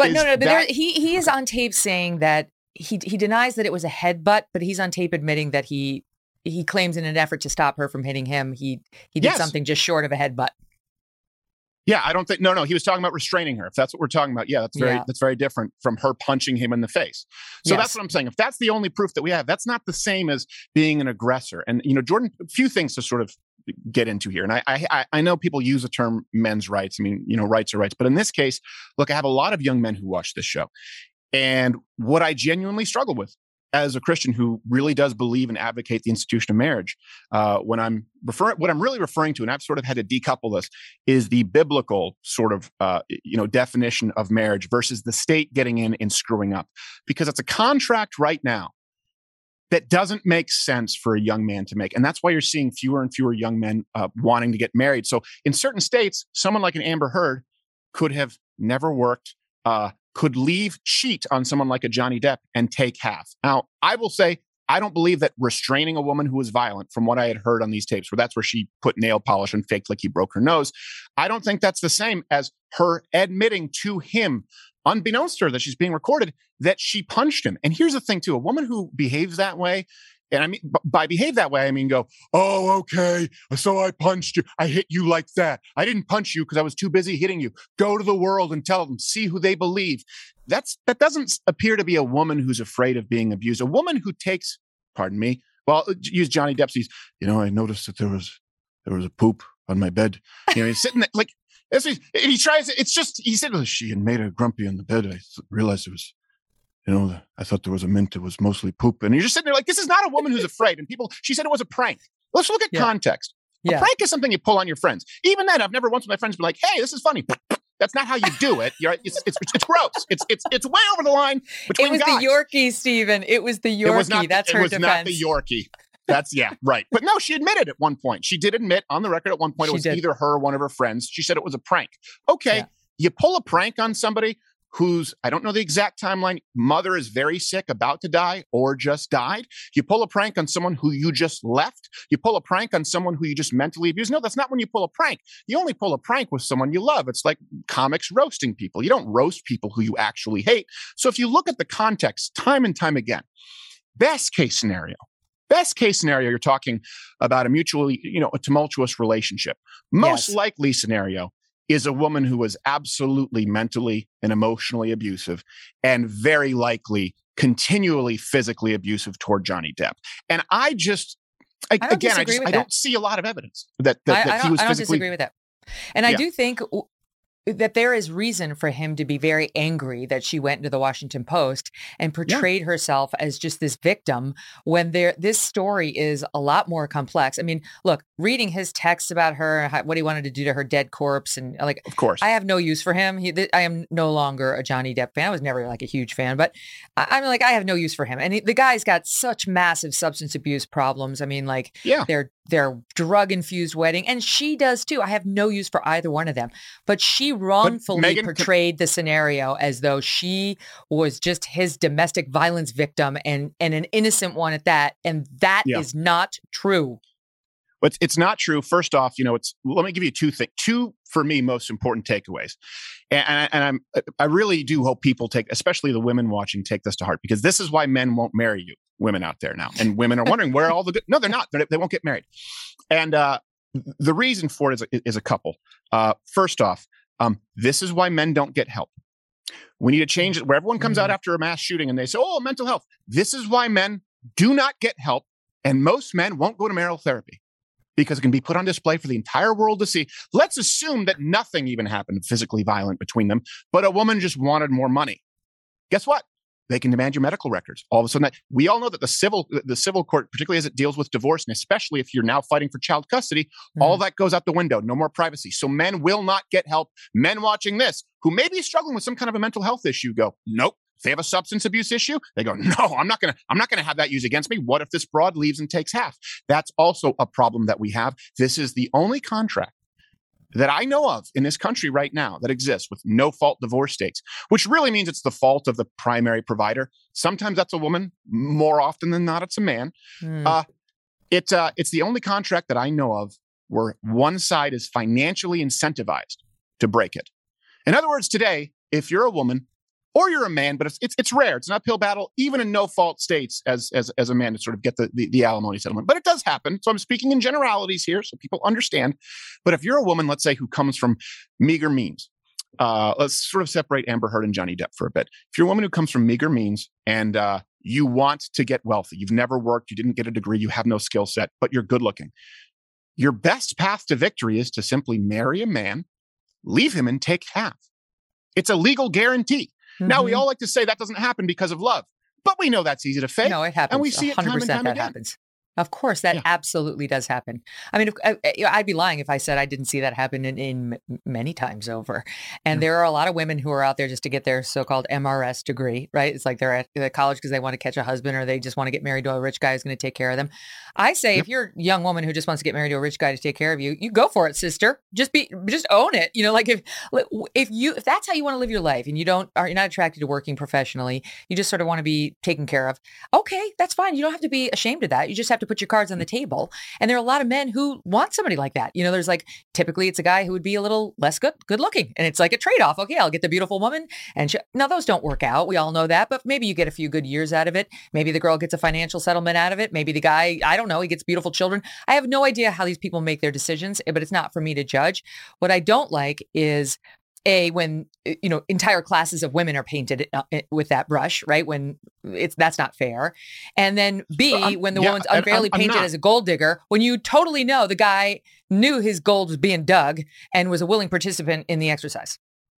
he is on tape saying that he denies that it was a headbutt, but he's on tape admitting that he claims in an effort to stop her from hitting him, he did something just short of a headbutt. Yeah, I don't think. No. He was talking about restraining her. If that's what we're talking about, that's very different from her punching him in the face. So that's what I'm saying. If that's the only proof that we have, that's not the same as being an aggressor. And Jordan, a few things to sort of get into here. And I know people use the term men's rights. I mean, rights are rights. But in this case, look, I have a lot of young men who watch this show, and what I genuinely struggle with as a Christian who really does believe and advocate the institution of marriage, what I'm really referring to, and I've sort of had to decouple this, is the biblical sort of definition of marriage versus the state getting in and screwing up, because it's a contract right now that doesn't make sense for a young man to make, and that's why you're seeing fewer and fewer young men wanting to get married. So in certain states, someone like an Amber Heard could have never worked. Could cheat on someone like a Johnny Depp and take half. Now, I will say, I don't believe that restraining a woman who was violent, from what I had heard on these tapes, where that's where she put nail polish and faked like he broke her nose, I don't think that's the same as her admitting to him, unbeknownst to her that she's being recorded, that she punched him. And here's the thing too, a woman who behaves that way, and I mean, by behave that way, I mean, go, oh, okay, so I punched you. I hit you like that. I didn't punch you because I was too busy hitting you. Go to the world and tell them, see who they believe. That doesn't appear to be a woman who's afraid of being abused. A woman who takes, use Johnny Depp's, I noticed that there was a poop on my bed. He's sitting there, like, he tries, it's just, he said, she had made a grumpy on the bed. I realized it was, I thought there was a mint. It was mostly poop. And you're just sitting there like, this is not a woman who's afraid. And she said it was a prank. Let's look at context. A prank is something you pull on your friends. Even then, I've never once with my friends been like, hey, this is funny. That's not how you do it. It's gross. It's way over the line between guys. It was the Yorkie, Stephen. It was the Yorkie. That's her defense. It was not the Yorkie. That's, right. But no, she admitted at one point. She did admit on the record at one point it was either her or one of her friends. She said it was a prank. Okay, you pull a prank on somebody whose, I don't know the exact timeline, mother is very sick, about to die, or just died. You pull a prank on someone who you just left. You pull a prank on someone who you just mentally abused. No, that's not when you pull a prank. You only pull a prank with someone you love. It's like comics roasting people. You don't roast people who you actually hate. So if you look at the context time and time again, best case scenario, you're talking about a mutually, a tumultuous relationship. Most likely scenario is a woman who was absolutely mentally and emotionally abusive, and very likely continually physically abusive toward Johnny Depp. And I don't see a lot of evidence that he was physically. I don't disagree with that. And I do think that there is reason for him to be very angry that she went into the Washington Post and portrayed herself as just this victim when this story is a lot more complex. I mean, look, reading his texts about her, what he wanted to do to her dead corpse, and like, of course, I have no use for him. I am no longer a Johnny Depp fan. I was never like a huge fan, but I'm like, I have no use for him. And the guy's got such massive substance abuse problems. I mean, like, their drug-infused wedding, and she does too. I have no use for either one of them, but she wrongfully portrayed the scenario as though she was just his domestic violence victim and an innocent one at that, and that is not true. But it's not true. First off, let me give you two for me most important takeaways, and I really do hope people especially the women watching, take this to heart, because this is why men won't marry you, women out there now, and women are wondering where all the good. No, they're not. They won't get married, and the reason for it is a couple. First off, this is why men don't get help. We need to change it where everyone comes out after a mass shooting and they say, "Oh, mental health." This is why men do not get help, and most men won't go to marital therapy, because it can be put on display for the entire world to see. Let's assume that nothing even happened physically violent between them, but a woman just wanted more money. Guess what? They can demand your medical records. All of a sudden, we all know that the civil court, particularly as it deals with divorce, and especially if you're now fighting for child custody, all that goes out the window. No more privacy. So men will not get help. Men watching this, who may be struggling with some kind of a mental health issue, go, nope. If they have a substance abuse issue, they go, no, I'm not gonna have that used against me. What if this broad leaves and takes half? That's also a problem that we have. This is the only contract that I know of in this country right now that exists with no-fault divorce states, which really means it's the fault of the primary provider. Sometimes that's a woman. More often than not, it's a man. It's the only contract that I know of where one side is financially incentivized to break it. In other words, today, if you're a woman or you're a man, but it's rare. It's an uphill battle, even in no-fault states, as a man to sort of get the alimony settlement. But it does happen. So I'm speaking in generalities here, so people understand. But if you're a woman, let's say, who comes from meager means, let's sort of separate Amber Heard and Johnny Depp for a bit. If you're a woman who comes from meager means and you want to get wealthy, you've never worked, you didn't get a degree, you have no skill set, but you're good looking, your best path to victory is to simply marry a man, leave him, and take half. It's a legal guarantee. Now, we all like to say that doesn't happen because of love, but we know that's easy to fake. No, it happens. And we see it 100% time and time that again. happens. Of course, that absolutely does happen. I mean, I'd be lying if I said I didn't see that happen in many times over. And there are a lot of women who are out there just to get their so-called MRS degree, right? It's like they're at college because they want to catch a husband, or they just want to get married to a rich guy who's going to take care of them. I say, if you're a young woman who just wants to get married to a rich guy to take care of you, you go for it, sister. Just own it. Like if that's how you want to live your life, and you're not attracted to working professionally, you just sort of want to be taken care of. Okay, that's fine. You don't have to be ashamed of that. You just have to put your cards on the table. And there are a lot of men who want somebody like that. There's typically it's a guy who would be a little less good looking. And it's like a trade-off. Okay, I'll get the beautiful woman. And now those don't work out. We all know that, but maybe you get a few good years out of it. Maybe the girl gets a financial settlement out of it. Maybe the guy, I don't know, he gets beautiful children. I have no idea how these people make their decisions, but it's not for me to judge. What I don't like is when entire classes of women are painted with that brush, right? When that's not fair. And then B, when the woman's unfairly painted as a gold digger, when you totally know the guy knew his gold was being dug and was a willing participant in the exercise.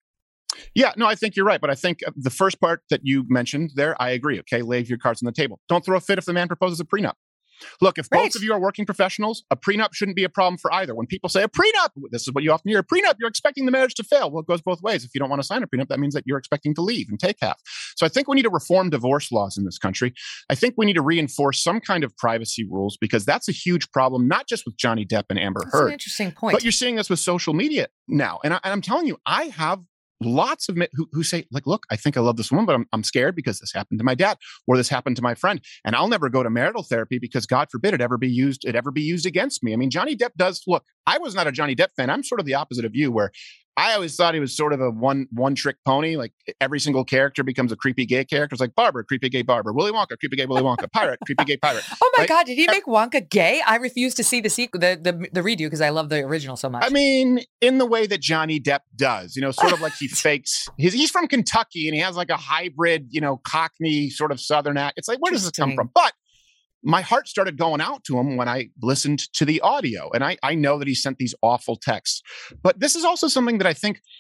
Yeah, no, I think you're right. But I think the first part that you mentioned there, I agree. Okay, lay your cards on the table. Don't throw a fit if the man proposes a prenup. Look, if both of you are working professionals, a prenup shouldn't be a problem for either. When people say a prenup, this is what you often hear, a prenup, you're expecting the marriage to fail. Well, it goes both ways. If you don't want to sign a prenup, that means that you're expecting to leave and take half. So I think we need to reform divorce laws in this country. I think we need to reinforce some kind of privacy rules, because that's a huge problem, not just with Johnny Depp and Amber Heard. That's an interesting point. But you're seeing this with social media now. And I'm telling you, I have lots of men who say, look, I think I love this woman, but I'm scared because this happened to my dad, or this happened to my friend, and I'll never go to marital therapy because God forbid it ever be used against me. I mean, Johnny Depp does, look, I was not a Johnny Depp fan. I'm sort of the opposite of you, where I always thought he was sort of a one trick pony. Like every single character becomes a creepy gay character. It's like Barber, creepy gay Barber, Willy Wonka, creepy gay Willy Wonka, pirate, creepy gay pirate. Oh my God, did he make Wonka gay? I refuse to see the sequel, the redo, because I love the original so much. I mean, in the way that Johnny Depp does, sort of like he fakes he's from Kentucky and he has like a hybrid, Cockney sort of Southern act. It's like, where does this come from? But my heart started going out to him when I listened to the audio. And I know that he sent these awful texts. But this is also something that I think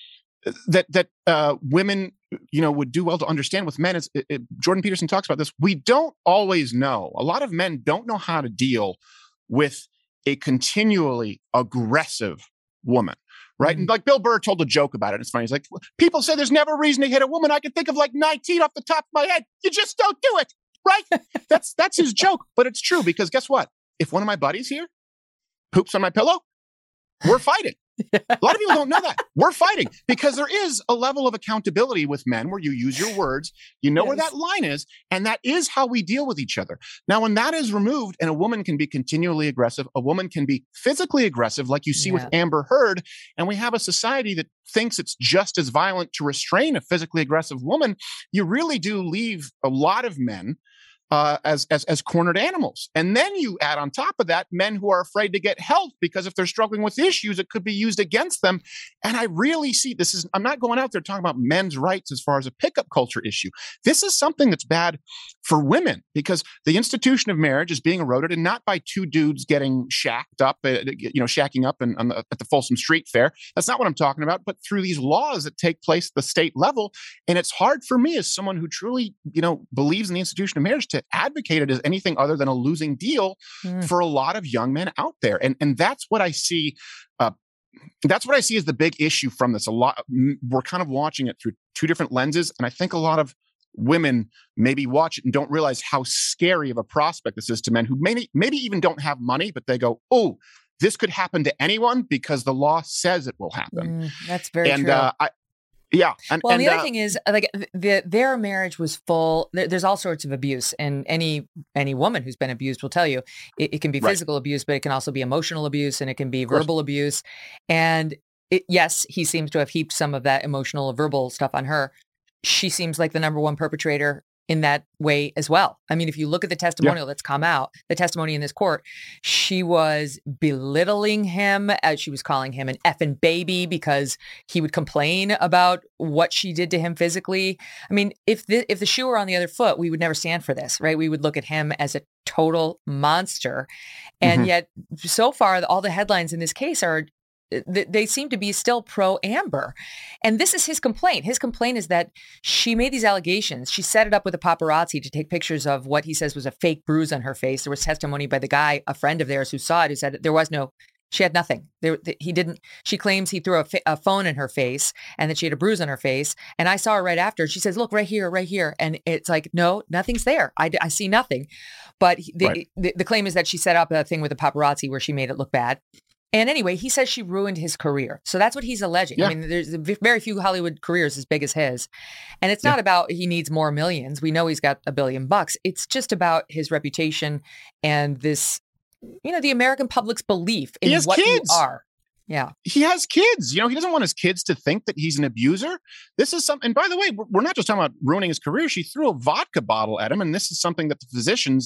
women, would do well to understand with men is Jordan Peterson talks about this. We don't always know. A lot of men don't know how to deal with a continually aggressive woman, right? And like Bill Burr told a joke about it. It's funny. He's like, people say there's never a reason to hit a woman. I can think of like 19 off the top of my head. You just don't do it, right? That's his joke, but it's true because guess what? If one of my buddies here poops on my pillow, we're fighting. A lot of people don't know that. We're fighting because there is a level of accountability with men where you use your words, where that line is, and that is how we deal with each other. Now, when that is removed and a woman can be continually aggressive, a woman can be physically aggressive like you see with Amber Heard, and we have a society that thinks it's just as violent to restrain a physically aggressive woman, you really do leave a lot of men as cornered animals. And then you add on top of that men who are afraid to get help because if they're struggling with issues, it could be used against them. And I really see I'm not going out there talking about men's rights as far as a pickup culture issue. This is something that's bad for women because the institution of marriage is being eroded, and not by two dudes getting shacking up at the Folsom Street Fair. That's not what I'm talking about, but through these laws that take place at the state level. And it's hard for me as someone who truly, believes in the institution of marriage to advocate it as anything other than a losing deal for a lot of young men out there. And that's what I see. That's what I see as the big issue from this. We're kind of watching it through two different lenses. And I think a lot of women maybe watch it and don't realize how scary of a prospect this is to men who maybe even don't have money, but they go, oh, this could happen to anyone because the law says it will happen. That's very true. Yeah. And the other thing is, like, their marriage was full. There's all sorts of abuse, and any woman who's been abused will tell you it can be physical abuse, but it can also be emotional abuse, and it can be verbal abuse. And yes, he seems to have heaped some of that emotional or verbal stuff on her. She seems like the number one perpetrator in that way as well. I mean, if you look at the testimonial that's come out, the testimony in this court, she was belittling him as she was calling him an effing baby because he would complain about what she did to him physically. I mean, if the shoe were on the other foot, we would never stand for this, right? We would look at him as a total monster. And yet so far, all the headlines in this case they seem to be still pro Amber. And this is his complaint. His complaint is that she made these allegations. She set it up with a paparazzi to take pictures of what he says was a fake bruise on her face. There was testimony by the guy, a friend of theirs who saw it, who said she had nothing. She claims he threw a phone in her face and that she had a bruise on her face. And I saw her right after. She says, look, right here. And it's like, no, nothing's there. I see nothing. But the claim is that she set up a thing with a paparazzi where she made it look bad. And anyway, he says she ruined his career. So that's what he's alleging. Yeah. I mean, there's very few Hollywood careers as big as his. And it's not about he needs more millions. We know he's got $1 billion. It's just about his reputation and this, the American public's belief in what you are. Yeah. He has kids. He doesn't want his kids to think that he's an abuser. This is something, and by the way, we're not just talking about ruining his career. She threw a vodka bottle at him. And this is something that the physicians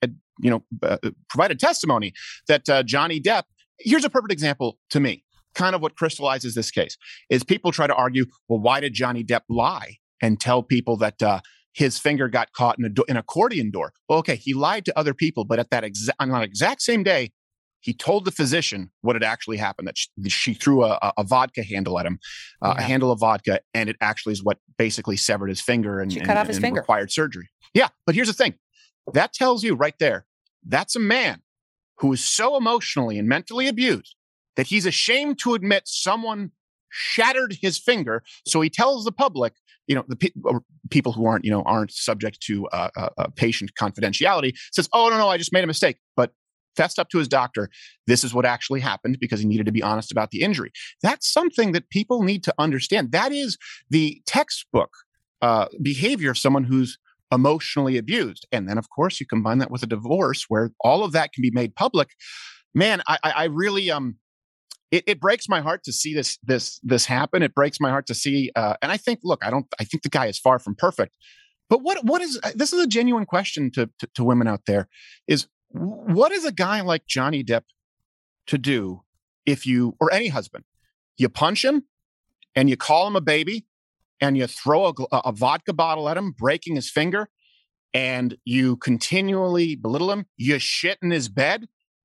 provided testimony that Johnny Depp. Here's a perfect example to me, kind of what crystallizes this case, is people try to argue, well, why did Johnny Depp lie and tell people that his finger got caught in an accordion door? Well, okay, he lied to other people, but on that exact same day, he told the physician what had actually happened, that she threw a vodka handle at him, a handle of vodka, and it actually is what basically severed his finger and cut off his finger. Required surgery. Yeah, but here's the thing. That tells you right there, that's a man who is so emotionally and mentally abused that he's ashamed to admit someone shattered his finger. So he tells the public, people who aren't subject to patient confidentiality, says, oh, no, I just made a mistake. But fessed up to his doctor, this is what actually happened because he needed to be honest about the injury. That's something that people need to understand. That is the textbook behavior of someone who's emotionally abused. And then, of course, you combine that with a divorce where all of that can be made public. Man, I really, it breaks my heart to see this happen. It breaks my heart to see, and I think, look, I think the guy is far from perfect. But this is a genuine question to women out there, is what is a guy like Johnny Depp to do or any husband, you punch him and you call him a baby, and you throw a vodka bottle at him, breaking his finger, and you continually belittle him, you shit in his bed,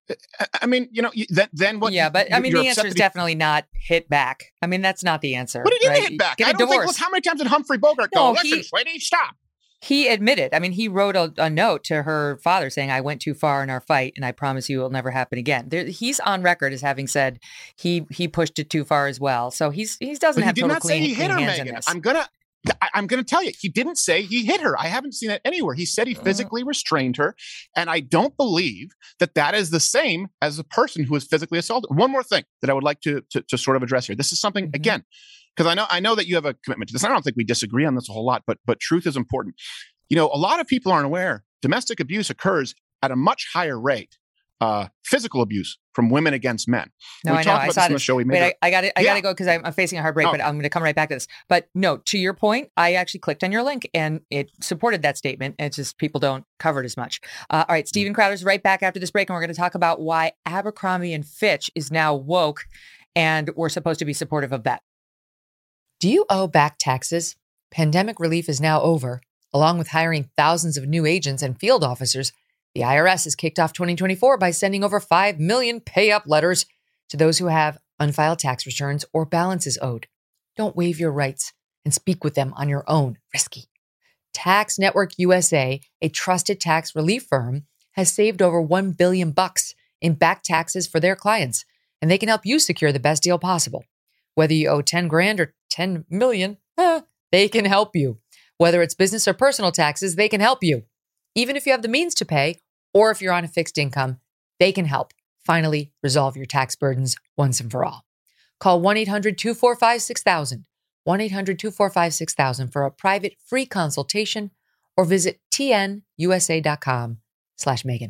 I mean, then what? Yeah, but I mean, you're the upset answer is that definitdefinitely not hit back. I mean, that's not the answer. But he didn't right? hit back. Get I a don't think. divorce. Look, how many times did Humphrey Bogart go? Listen, sweetie, stop. He admitted. I mean, he wrote a note to her father saying, "I went too far in our fight, and I promise you it will never happen again." He's on record as having said he pushed it too far as well. So he doesn't But have he did total not say clean he hit her, hands in Megan. this. I'm gonna tell you, he didn't say he hit her. I haven't seen it anywhere. He said he physically restrained her, and I don't believe that is the same as a person who is physically assaulted. One more thing that I would like to sort of address here. This is something again, because I know that you have a commitment to this. I don't think we disagree on this a whole lot, but truth is important. A lot of people aren't aware domestic abuse occurs at a much higher rate. Physical abuse from women against men. No, we talked about this on the show. We made Wait, I got to go because I'm facing a hard break, but I'm going to come right back to this. But no, to your point, I actually clicked on your link and it supported that statement. It's just people don't cover it as much. All right, Steven Crowder's right back after this break, and we're going to talk about why Abercrombie & Fitch is now woke, and we're supposed to be supportive of that. Do you owe back taxes? Pandemic relief is now over. Along with hiring thousands of new agents and field officers, the IRS has kicked off 2024 by sending over 5 million pay-up letters to those who have unfiled tax returns or balances owed. Don't waive your rights and speak with them on your own. Risky. Tax Network USA, a trusted tax relief firm, has saved over $1 billion in back taxes for their clients, and they can help you secure the best deal possible. Whether you owe 10 grand or 10 million, they can help you. Whether it's business or personal taxes, they can help you. Even if you have the means to pay, or if you're on a fixed income, they can help finally resolve your tax burdens once and for all. Call 1-800-245-6000, 1-800-245-6000 for a private free consultation, or visit tnusa.com/Megan.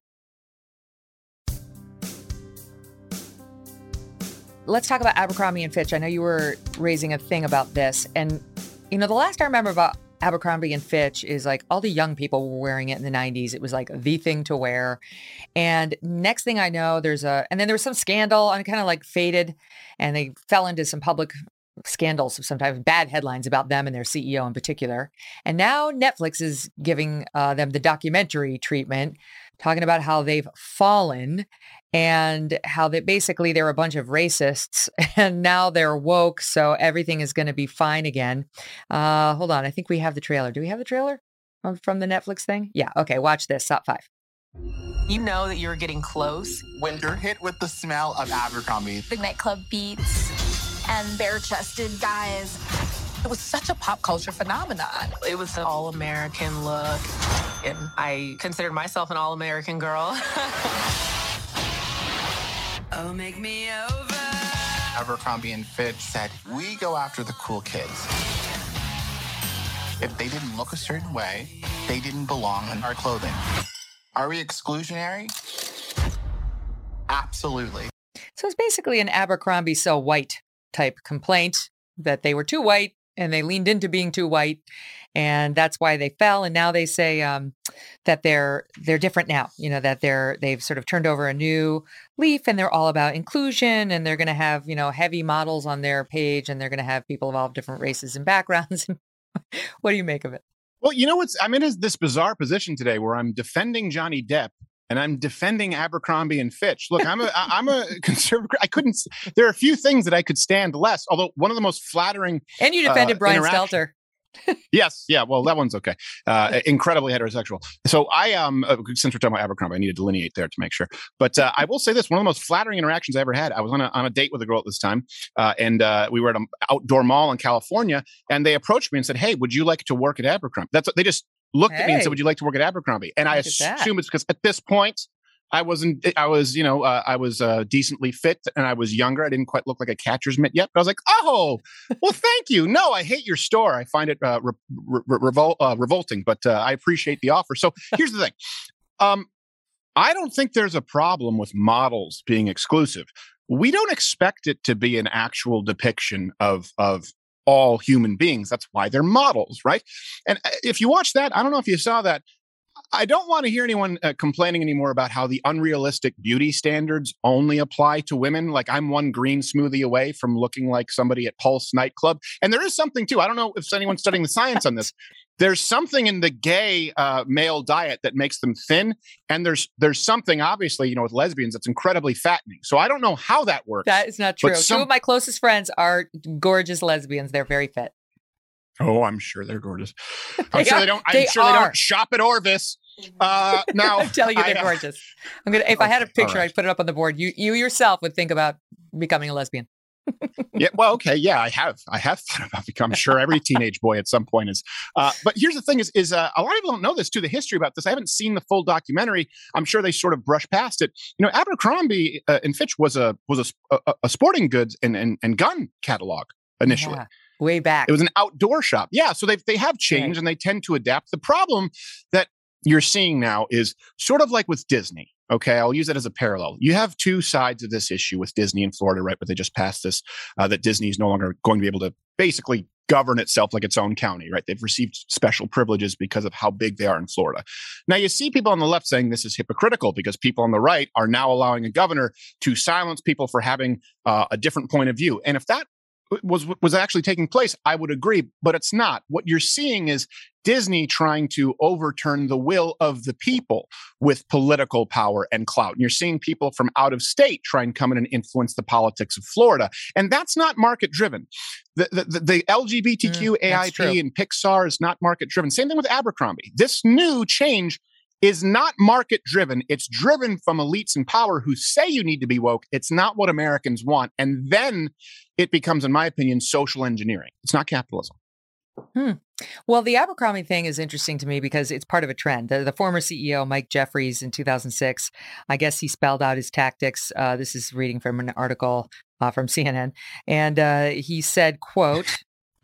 Let's talk about Abercrombie & Fitch. I know you were raising a thing about this. And, the last I remember about Abercrombie & Fitch is like all the young people were wearing it in the 90s. It was like the thing to wear. And next thing I know, and then there was some scandal and it kind of like faded and they fell into some public scandals of sometimes bad headlines about them and their CEO in particular. And now Netflix is giving them the documentary treatment, talking about how they've fallen and how they're a bunch of racists and now they're woke. So everything is going to be fine again. Hold on. I think we have the trailer. Do we have the trailer from the Netflix thing? Yeah. Okay. Watch this. Top 5. You know that you're getting close when you're hit with the smell of Abercrombie. The nightclub beats and bare-chested guys. It was such a pop culture phenomenon. It was an all-American look, and I considered myself an all-American girl. Oh, make me over. Abercrombie & Fitch said, we go after the cool kids. If they didn't look a certain way, they didn't belong in our clothing. Are we exclusionary? Absolutely. So it's basically an Abercrombie so white type complaint that they were too white and they leaned into being too white. And that's why they fell. And now they say that they're different now, that they've sort of turned over a new leaf and they're all about inclusion and they're going to have, heavy models on their page and they're going to have people of all different races and backgrounds. What do you make of it? Well, I'm in this bizarre position today where I'm defending Johnny Depp and I'm defending Abercrombie & Fitch. Look, I'm a conservative. There are a few things that I could stand less, although one of the most flattering. And you defended Brian Stelter. Yes. Yeah. Well, that one's okay. Incredibly heterosexual. So since we're talking about Abercrombie, I need to delineate there to make sure. But I will say this, one of the most flattering interactions I ever had, I was on a date with a girl at this time. And we were at an outdoor mall in California and they approached me and said, hey, would you like to work at Abercrombie? They just looked at me and said, would you like to work at Abercrombie? And I assume it's because at this point, I was decently fit and I was younger. I didn't quite look like a catcher's mitt yet, but I was like, oh, well, thank you. No, I hate your store. I find it revolting, but I appreciate the offer. So here's the thing. I don't think there's a problem with models being exclusive. We don't expect it to be an actual depiction of all human beings. That's why they're models, right? And if you watch that, I don't know if you saw that, I don't want to hear anyone complaining anymore about how the unrealistic beauty standards only apply to women. Like I'm one green smoothie away from looking like somebody at Pulse nightclub. And there is something too. I don't know if anyone's studying the science on this. There's something in the gay male diet that makes them thin. And there's something obviously, with lesbians that's incredibly fattening. So I don't know how that works. That is not true. Two of my closest friends are gorgeous lesbians. They're very fit. Oh, I'm sure they're gorgeous. I'm sure they don't shop at Orvis. Now I'm telling you, they're gorgeous. If I had a picture, I'd put it up on the board. You yourself would think about becoming a lesbian. Yeah, well, okay, yeah, I have thought about becoming. Sure, every teenage boy at some point is. But here's the thing: is a lot of people don't know this too. The history about this, I haven't seen the full documentary. I'm sure they sort of brush past it. Abercrombie and Fitch was a sporting goods and gun catalog initially. Yeah. Way back. It was an outdoor shop. Yeah. So they have changed and they tend to adapt. The problem that you're seeing now is sort of like with Disney. Okay. I'll use that as a parallel. You have two sides of this issue with Disney in Florida, right? But they just passed this, that Disney is no longer going to be able to basically govern itself like its own county, right? They've received special privileges because of how big they are in Florida. Now you see people on the left saying this is hypocritical because people on the right are now allowing a governor to silence people for having a different point of view. And if that was actually taking place, I would agree, but it's not. What you're seeing is Disney trying to overturn the will of the people with political power and clout. And you're seeing people from out of state try and come in and influence the politics of Florida. And that's not market driven. The LGBTQ, AIP, and Pixar is not market driven. Same thing with Abercrombie. This new change is not market driven. It's driven from elites in power who say you need to be woke. It's not what Americans want. And then it becomes, in my opinion, social engineering. It's not capitalism. Well, the Abercrombie thing is interesting to me because it's part of a trend. The former CEO, Mike Jeffries, in 2006, I guess he spelled out his tactics. This is reading from an article from CNN. And he said, quote,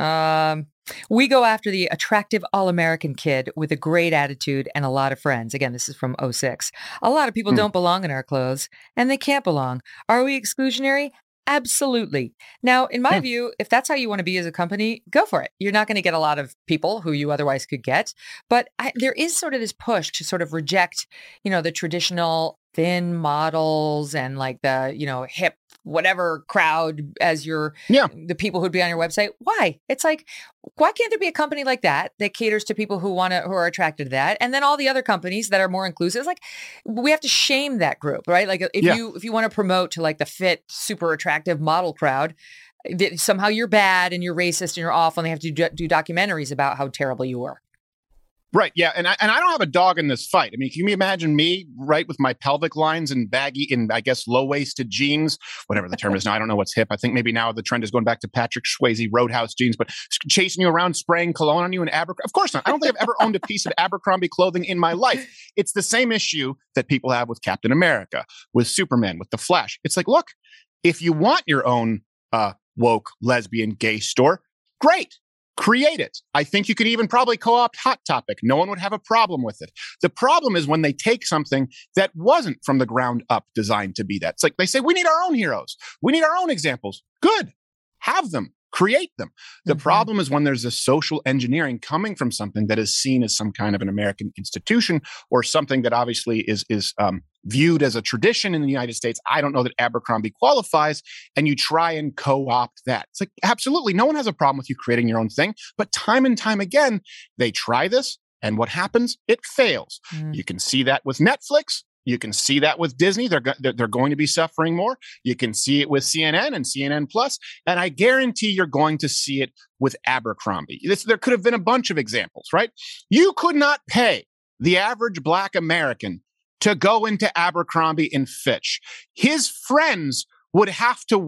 we go after the attractive all-American kid with a great attitude and a lot of friends. Again, this is from 2006. A lot of people don't belong in our clothes, and they can't belong. Are we exclusionary? Absolutely. Now, in my view, if that's how you want to be as a company, go for it. You're not going to get a lot of people who you otherwise could get. But there is sort of this push to sort of reject, the traditional thin models and like the, hip, whatever crowd as the people who'd be on your website. Why? It's like, why can't there be a company like that caters to people who are attracted to that? And then all the other companies that are more inclusive, it's like, we have to shame that group, right? Like if you want to promote to like the fit, super attractive model crowd, somehow you're bad and you're racist and you're awful and they have to do documentaries about how terrible you were. Right. Yeah. And I don't have a dog in this fight. I mean, can you imagine me, right, with my pelvic lines and baggy I guess, low-waisted jeans, whatever the term is now. I don't know what's hip. I think maybe now the trend is going back to Patrick Swayze Roadhouse jeans, but chasing you around, spraying cologne on you in Abercrombie. Of course not. I don't think I've ever owned a piece of Abercrombie clothing in my life. It's the same issue that people have with Captain America, with Superman, with The Flash. It's like, look, if you want your own woke, lesbian, gay store, great. Create it. I think you could even probably co-opt Hot Topic. No one would have a problem with it. The problem is when they take something that wasn't from the ground up designed to be that. It's like they say, we need our own heroes. We need our own examples. Good. Have them. Create them. The problem is when there's a social engineering coming from something that is seen as some kind of an American institution or something that obviously is viewed as a tradition in the United States. I don't know that Abercrombie qualifies, and you try and co-opt that. It's like, absolutely, no one has a problem with you creating your own thing, but time and time again, they try this, and what happens? It fails. You can see that with Netflix. You can see that with Disney. They're going to be suffering more. You can see it with CNN and CNN Plus, and I guarantee you're going to see it with Abercrombie. There could have been a bunch of examples, right? You could not pay the average Black American to go into Abercrombie and Fitch. His friends would have to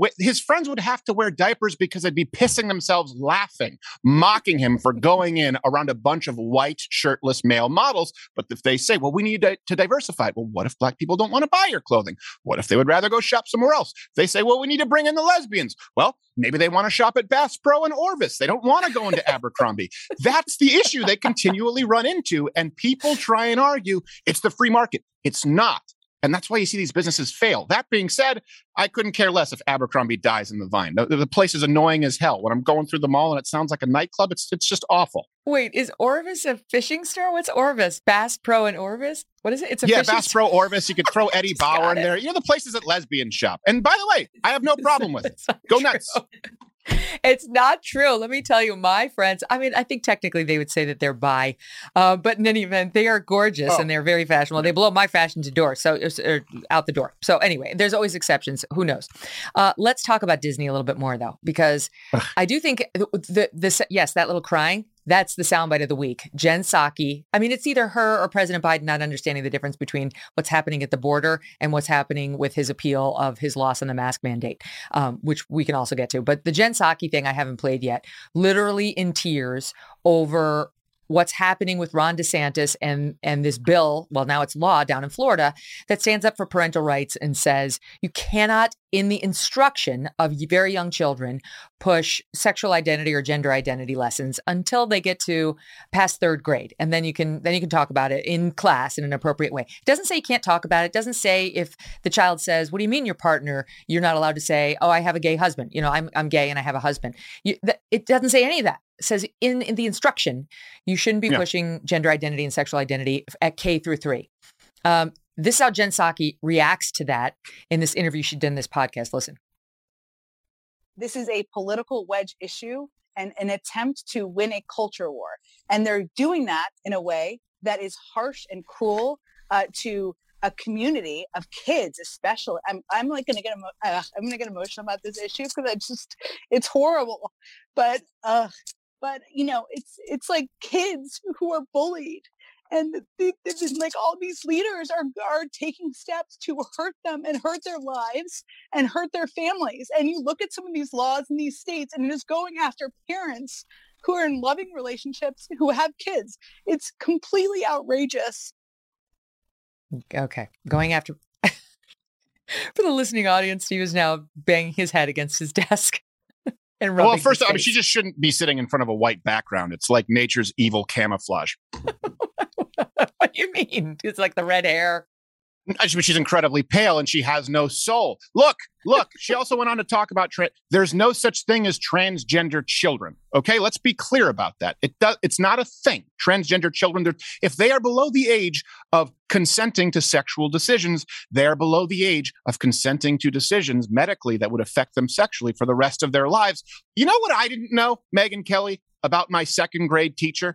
wear diapers because they'd be pissing themselves laughing, mocking him for going in around a bunch of white shirtless male models. But if they say, well, we need to diversify it. Well, what if Black people don't want to buy your clothing? What if they would rather go shop somewhere else? If they say, well, we need to bring in the lesbians. Well, maybe they want to shop at Bass Pro and Orvis. They don't want to go into Abercrombie. That's the issue they continually run into. And people try and argue it's the free market. It's not. And that's why you see these businesses fail. That being said, I couldn't care less if Abercrombie dies in the vine. The place is annoying as hell. When I'm going through the mall and it sounds like a nightclub, it's just awful. Wait, is Orvis a fishing store? What's Orvis? Bass Pro and Orvis? What is it? It's a yeah, fishing Bass Pro, Orvis. You could throw Eddie Bauer in there. You know, the places that lesbians shop. And by the way, I have no problem with it. Go nuts. It's not true. Let me tell you, my friends, I mean, I think technically they would say that they're bi, but in any event, they are gorgeous and they're very fashionable. They blow my fashion to door, so out the door. So anyway, there's always exceptions. Who knows? Let's talk about Disney a little bit more, though, because I do think yes, that little crying, that's the soundbite of the week. Jen Psaki. I mean, it's either her or President Biden not understanding the difference between what's happening at the border and what's happening with his appeal of his loss on the mask mandate, which we can also get to. But the Jen Psaki thing I haven't played yet, literally in tears over what's happening with Ron DeSantis and this bill, well, now it's law down in Florida, that stands up for parental rights and says you cannot, in the instruction of very young children, push sexual identity or gender identity lessons until they get to past third grade. And then you can talk about it in class in an appropriate way. It doesn't say you can't talk about it. It doesn't say if the child says, what do you mean your partner? You're not allowed to say, oh, I have a gay husband. You know, I'm gay and I have a husband. It doesn't say any of that. It says in the instruction, you shouldn't be pushing gender identity and sexual identity at K through 3. This is how Jen Psaki reacts to that in this interview she did in this podcast. Listen. This is a political wedge issue and an attempt to win a culture war. And they're doing that in a way that is harsh and cruel to a community of kids, especially. I'm like going to get emotional about this issue because it's horrible. But you know, it's like kids who are bullied. And like all these leaders are taking steps to hurt them and hurt their lives and hurt their families. And you look at some of these laws in these states and it is going after parents who are in loving relationships, who have kids. It's completely outrageous. Okay. Going after, for the listening audience, he was now banging his head against his desk. Well, first, I mean, she just shouldn't be sitting in front of a white background. It's like nature's evil camouflage. What do you mean? It's like the red hair. She's incredibly pale and she has no soul. Look. She also went on to talk about there's no such thing as transgender children. Okay, let's be clear about that. It's not a thing. Transgender children, if they are below the age of consenting to sexual decisions, they are below the age of consenting to decisions medically that would affect them sexually for the rest of their lives. You know what I didn't know, Megyn Kelly, about my second grade teacher?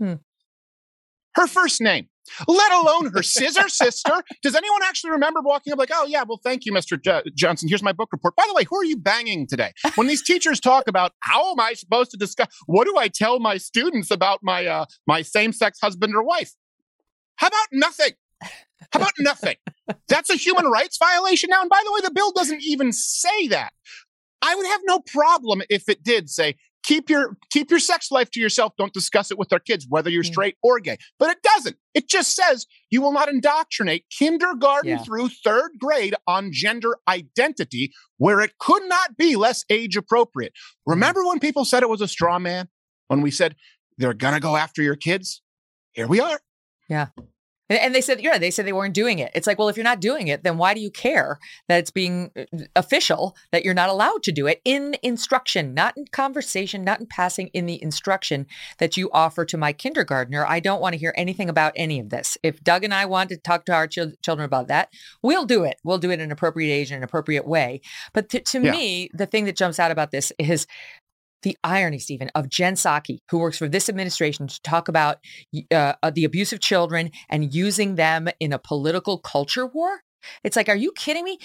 Her first name, let alone her scissor sister. Does anyone actually remember walking up like, oh, yeah, well, thank you, Mr. Johnson. Here's my book report. By the way, who are you banging today? When these teachers talk about how am I supposed to discuss, what do I tell my students about my my same-sex husband or wife? How about nothing? How about nothing? That's a human rights violation now. And by the way, the bill doesn't even say that. I would have no problem if it did say, keep your sex life to yourself. Don't discuss it with our kids, whether you're straight or gay. But it doesn't. It just says you will not indoctrinate kindergarten through third grade on gender identity where it could not be less age appropriate. Remember when people said it was a straw man? When we said they're going to go after your kids? Here we are. Yeah. And they said, they said they weren't doing it. It's like, well, if you're not doing it, then why do you care that it's being official, that you're not allowed to do it in instruction, not in conversation, not in passing, in the instruction that you offer to my kindergartner? I don't want to hear anything about any of this. If Doug and I want to talk to our children about that, we'll do it. We'll do it in an appropriate age and an appropriate way. But to me, the thing that jumps out about this is the irony, Stephen, of Jen Psaki, who works for this administration to talk about the abuse of children and using them in a political culture war. It's like, are you kidding me?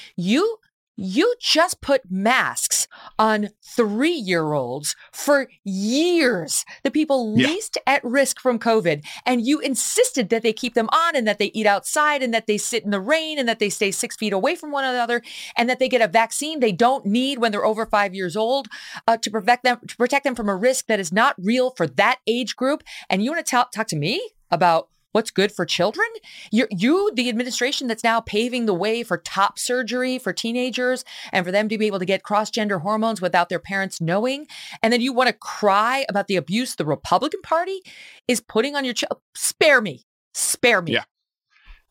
You just put masks on 3-year-olds for years, the people least at risk from COVID. And you insisted that they keep them on and that they eat outside and that they sit in the rain and that they stay 6 feet away from one another and that they get a vaccine they don't need when they're over 5 years old to protect them from a risk that is not real for that age group. And you want to talk to me about what's good for children? You, the administration that's now paving the way for top surgery for teenagers and for them to be able to get cross-gender hormones without their parents knowing. And then you want to cry about the abuse the Republican Party is putting on your child. Spare me. Yeah.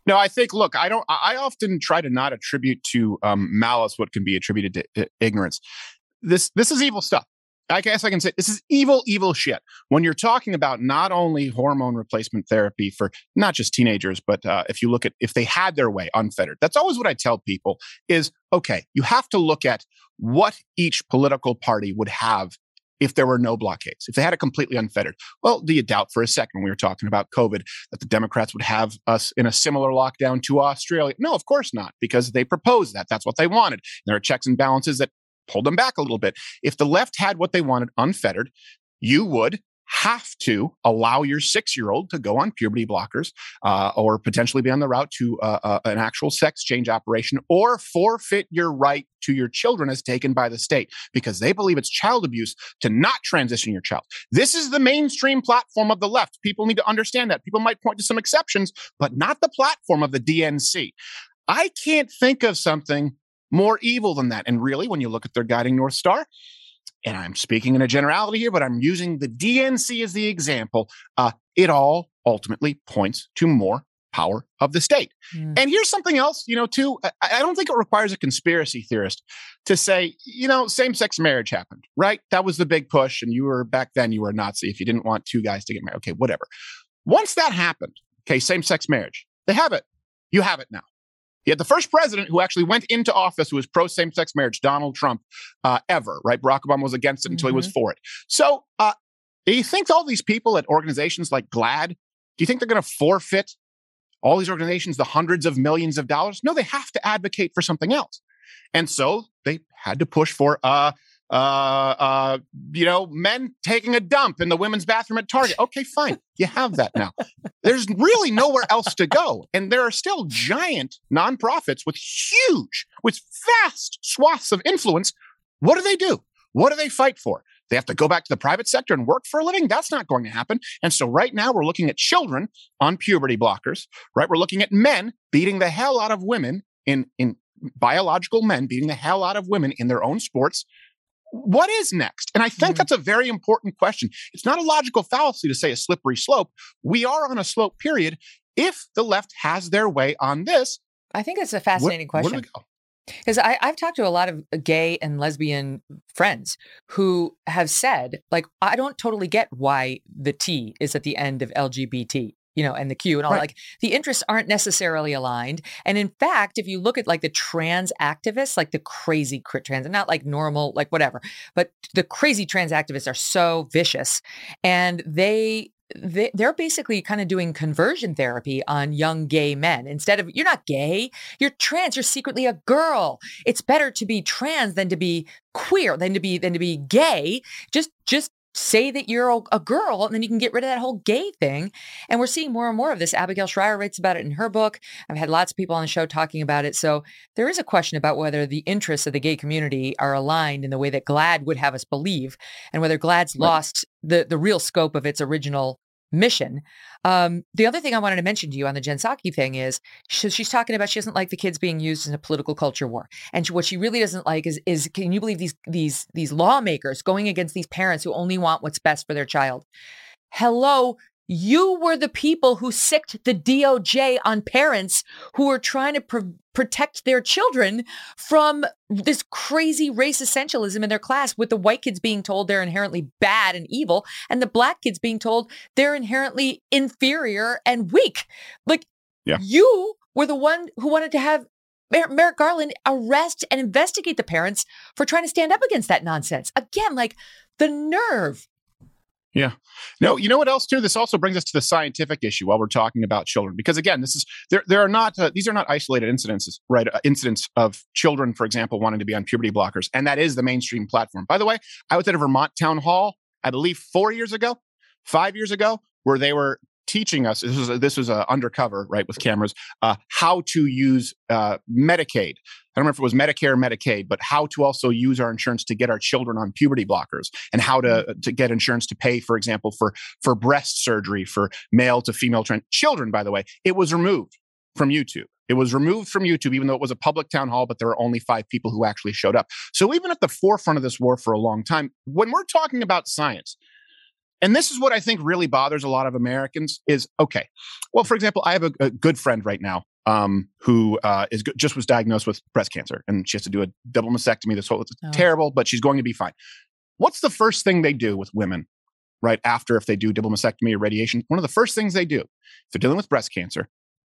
No, I think, look, I often try to not attribute to malice what can be attributed to ignorance. This is evil stuff. I guess I can say this is evil, evil shit. When you're talking about not only hormone replacement therapy for not just teenagers, but if they had their way unfettered, that's always what I tell people is, okay, you have to look at what each political party would have if there were no blockades, if they had it completely unfettered. Well, do you doubt for a second, when we were talking about COVID, that the Democrats would have us in a similar lockdown to Australia? No, of course not, because they proposed that. That's what they wanted. There are checks and balances that pulled them back a little bit. If the left had what they wanted unfettered, you would have to allow your 6-year-old to go on puberty blockers or potentially be on the route to an actual sex change operation, or forfeit your right to your children as taken by the state, because they believe it's child abuse to not transition your child. This is the mainstream platform of the left. People need to understand that. People might point to some exceptions, but not the platform of the DNC. I can't think of something more evil than that. And really, when you look at their guiding North Star, and I'm speaking in a generality here, but I'm using the DNC as the example, it all ultimately points to more power of the state. And here's something else, too. I don't think it requires a conspiracy theorist to say, same-sex marriage happened, right? That was the big push. And back then you were a Nazi if you didn't want two guys to get married. Okay, whatever. Once that happened, okay, same-sex marriage, they have it. You have it now. He had the first president who actually went into office who was pro same-sex marriage, Donald Trump, ever, right? Barack Obama was against it until he was for it. So do you think all these people at organizations like GLAAD, do you think they're going to forfeit all these organizations the hundreds of millions of dollars? No, they have to advocate for something else. And so they had to push for men taking a dump in the women's bathroom at Target. Okay, fine. You have that now. There's really nowhere else to go. And there are still giant nonprofits with vast swaths of influence. What do? What do they fight for? They have to go back to the private sector and work for a living? That's not going to happen. And so right now we're looking at children on puberty blockers, right? We're looking at men beating the hell out of women in biological men beating the hell out of women in their own sports. What is next? And I think that's a very important question. It's not a logical fallacy to say a slippery slope. We are on a slope, period. If the left has their way on this, I think it's a fascinating question. Where do we go? Because I've talked to a lot of gay and lesbian friends who have said, like, I don't totally get why the T is at the end of LGBT. And the Q and all, right. Like the interests aren't necessarily aligned. And in fact, if you look at like the trans activists, like the crazy trans, not like normal, like whatever, but the crazy trans activists are so vicious, and they're basically kind of doing conversion therapy on young gay men. Instead of, you're not gay, you're trans, you're secretly a girl. It's better to be trans than to be queer, than to be gay. Just say that you're a girl, and then you can get rid of that whole gay thing. And we're seeing more and more of this. Abigail Shrier writes about it in her book. I've had lots of people on the show talking about it. So there is a question about whether the interests of the gay community are aligned in the way that GLAAD would have us believe, and whether GLAAD's lost the real scope of its original mission. The other thing I wanted to mention to you on the Jen Psaki thing is she's talking about she doesn't like the kids being used in a political culture war. And what she really doesn't like is can you believe these lawmakers going against these parents who only want what's best for their child? Hello, you were the people who sicked the DOJ on parents who were trying to protect their children from this crazy race essentialism in their class, with the white kids being told they're inherently bad and evil, and the black kids being told they're inherently inferior and weak. Like, You were the one who wanted to have Merrick Garland arrest and investigate the parents for trying to stand up against that nonsense. Again, like the nerve. Yeah. No, you know what else too? This also brings us to the scientific issue while we're talking about children, because again, there are not these are not isolated incidences, right? Incidents of children, for example, wanting to be on puberty blockers, and that is the mainstream platform. By the way, I was at a Vermont town hall, I believe 5 years ago, where they were teaching us. This was undercover, right, with cameras, how to use Medicaid. I don't remember if it was Medicare or Medicaid, but how to also use our insurance to get our children on puberty blockers, and how to get insurance to pay, for example, for breast surgery for male to female children. By the way, it was removed from YouTube. It was removed from YouTube, even though it was a public town hall, but there were only 5 people who actually showed up. So even at the forefront of this war for a long time, when we're talking about science, and this is what I think really bothers a lot of Americans is, okay, well, for example, I have a good friend right now who just was diagnosed with breast cancer, and she has to do a double mastectomy. It's terrible, but she's going to be fine. What's the first thing they do with women right after if they do double mastectomy or radiation? One of the first things they do if they're dealing with breast cancer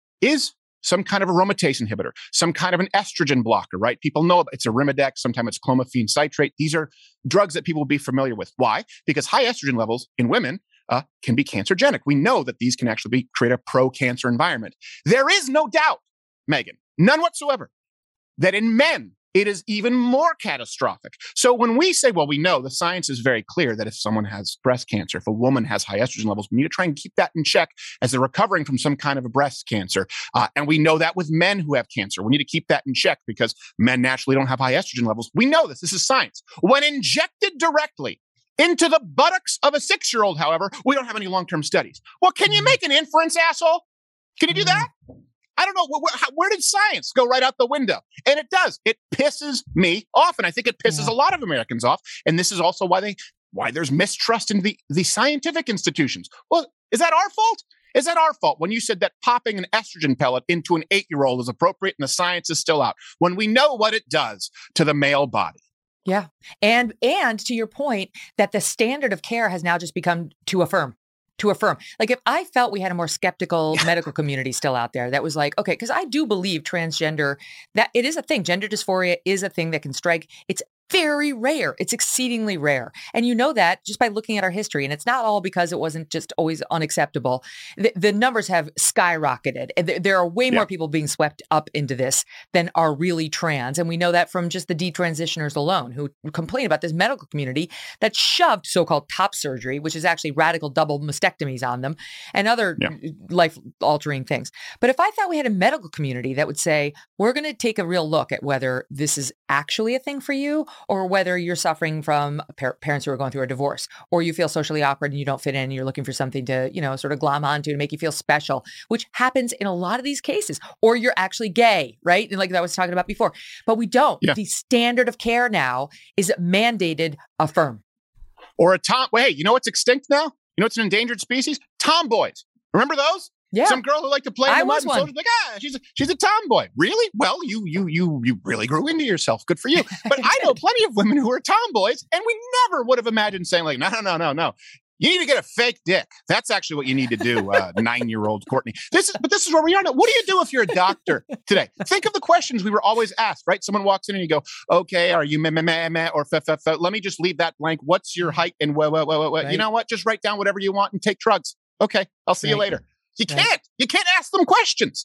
is some kind of aromatase inhibitor, some kind of an estrogen blocker, right? People know it's Arimidex, sometimes it's clomiphene citrate. These are drugs that people will be familiar with. Why? Because high estrogen levels in women can be cancerogenic. We know that these can actually create a pro-cancer environment. There is no doubt, Megan, none whatsoever, that in men, it is even more catastrophic. So when we say, well, we know the science is very clear that if someone has breast cancer, if a woman has high estrogen levels, we need to try and keep that in check as they're recovering from some kind of a breast cancer. And we know that with men who have cancer, we need to keep that in check because men naturally don't have high estrogen levels. We know this. This is science. When injected directly into the buttocks of a 6-year-old, however, we don't have any long-term studies. Well, can you make an inference, asshole? Can you do that? I don't know. Where did science go right out the window? And it does. It pisses me off. And I think it pisses a lot of Americans off. And this is also why there's mistrust in the scientific institutions. Well, is that our fault? Is that our fault when you said that popping an estrogen pellet into an 8-year-old is appropriate and the science is still out, when we know what it does to the male body? Yeah. And to your point that the standard of care has now just become to affirm. Like if I felt we had a more skeptical medical community still out there that was like, okay, because I do believe transgender, that it is a thing. Gender dysphoria is a thing that can strike. It's very rare. It's exceedingly rare. And you know that just by looking at our history. And it's not all because it wasn't just always unacceptable. The numbers have skyrocketed. There are way more people being swept up into this than are really trans. And we know that from just the detransitioners alone who complain about this medical community that shoved so-called top surgery, which is actually radical double mastectomies on them and other life-altering things. But if I thought we had a medical community that would say, we're going to take a real look at whether this is actually a thing for you or whether you're suffering from parents who are going through a divorce, or you feel socially awkward and you don't fit in and you're looking for something to, sort of glom onto to make you feel special, which happens in a lot of these cases, or you're actually gay, right? And like I was talking about before, but we don't. Yeah. The standard of care now is mandated affirm. Or hey, you know what's extinct now? You know what's an endangered species? Tomboys. Remember those? Yeah. Some girl who liked to play in the mud and soldiers like, she's a tomboy. Really? Well, you really grew into yourself. Good for you. But I know plenty of women who are tomboys, and we never would have imagined saying like, no. You need to get a fake dick. That's actually what you need to do, 9-year-old Courtney. This is where we are now. What do you do if you're a doctor today? Think of the questions we were always asked, right? Someone walks in and you go, okay, are you meh, or fe? Let me just leave that blank. What's your height and what? Right. You know what? Just write down whatever you want and take drugs. Okay, I'll see you later. You can't ask them questions.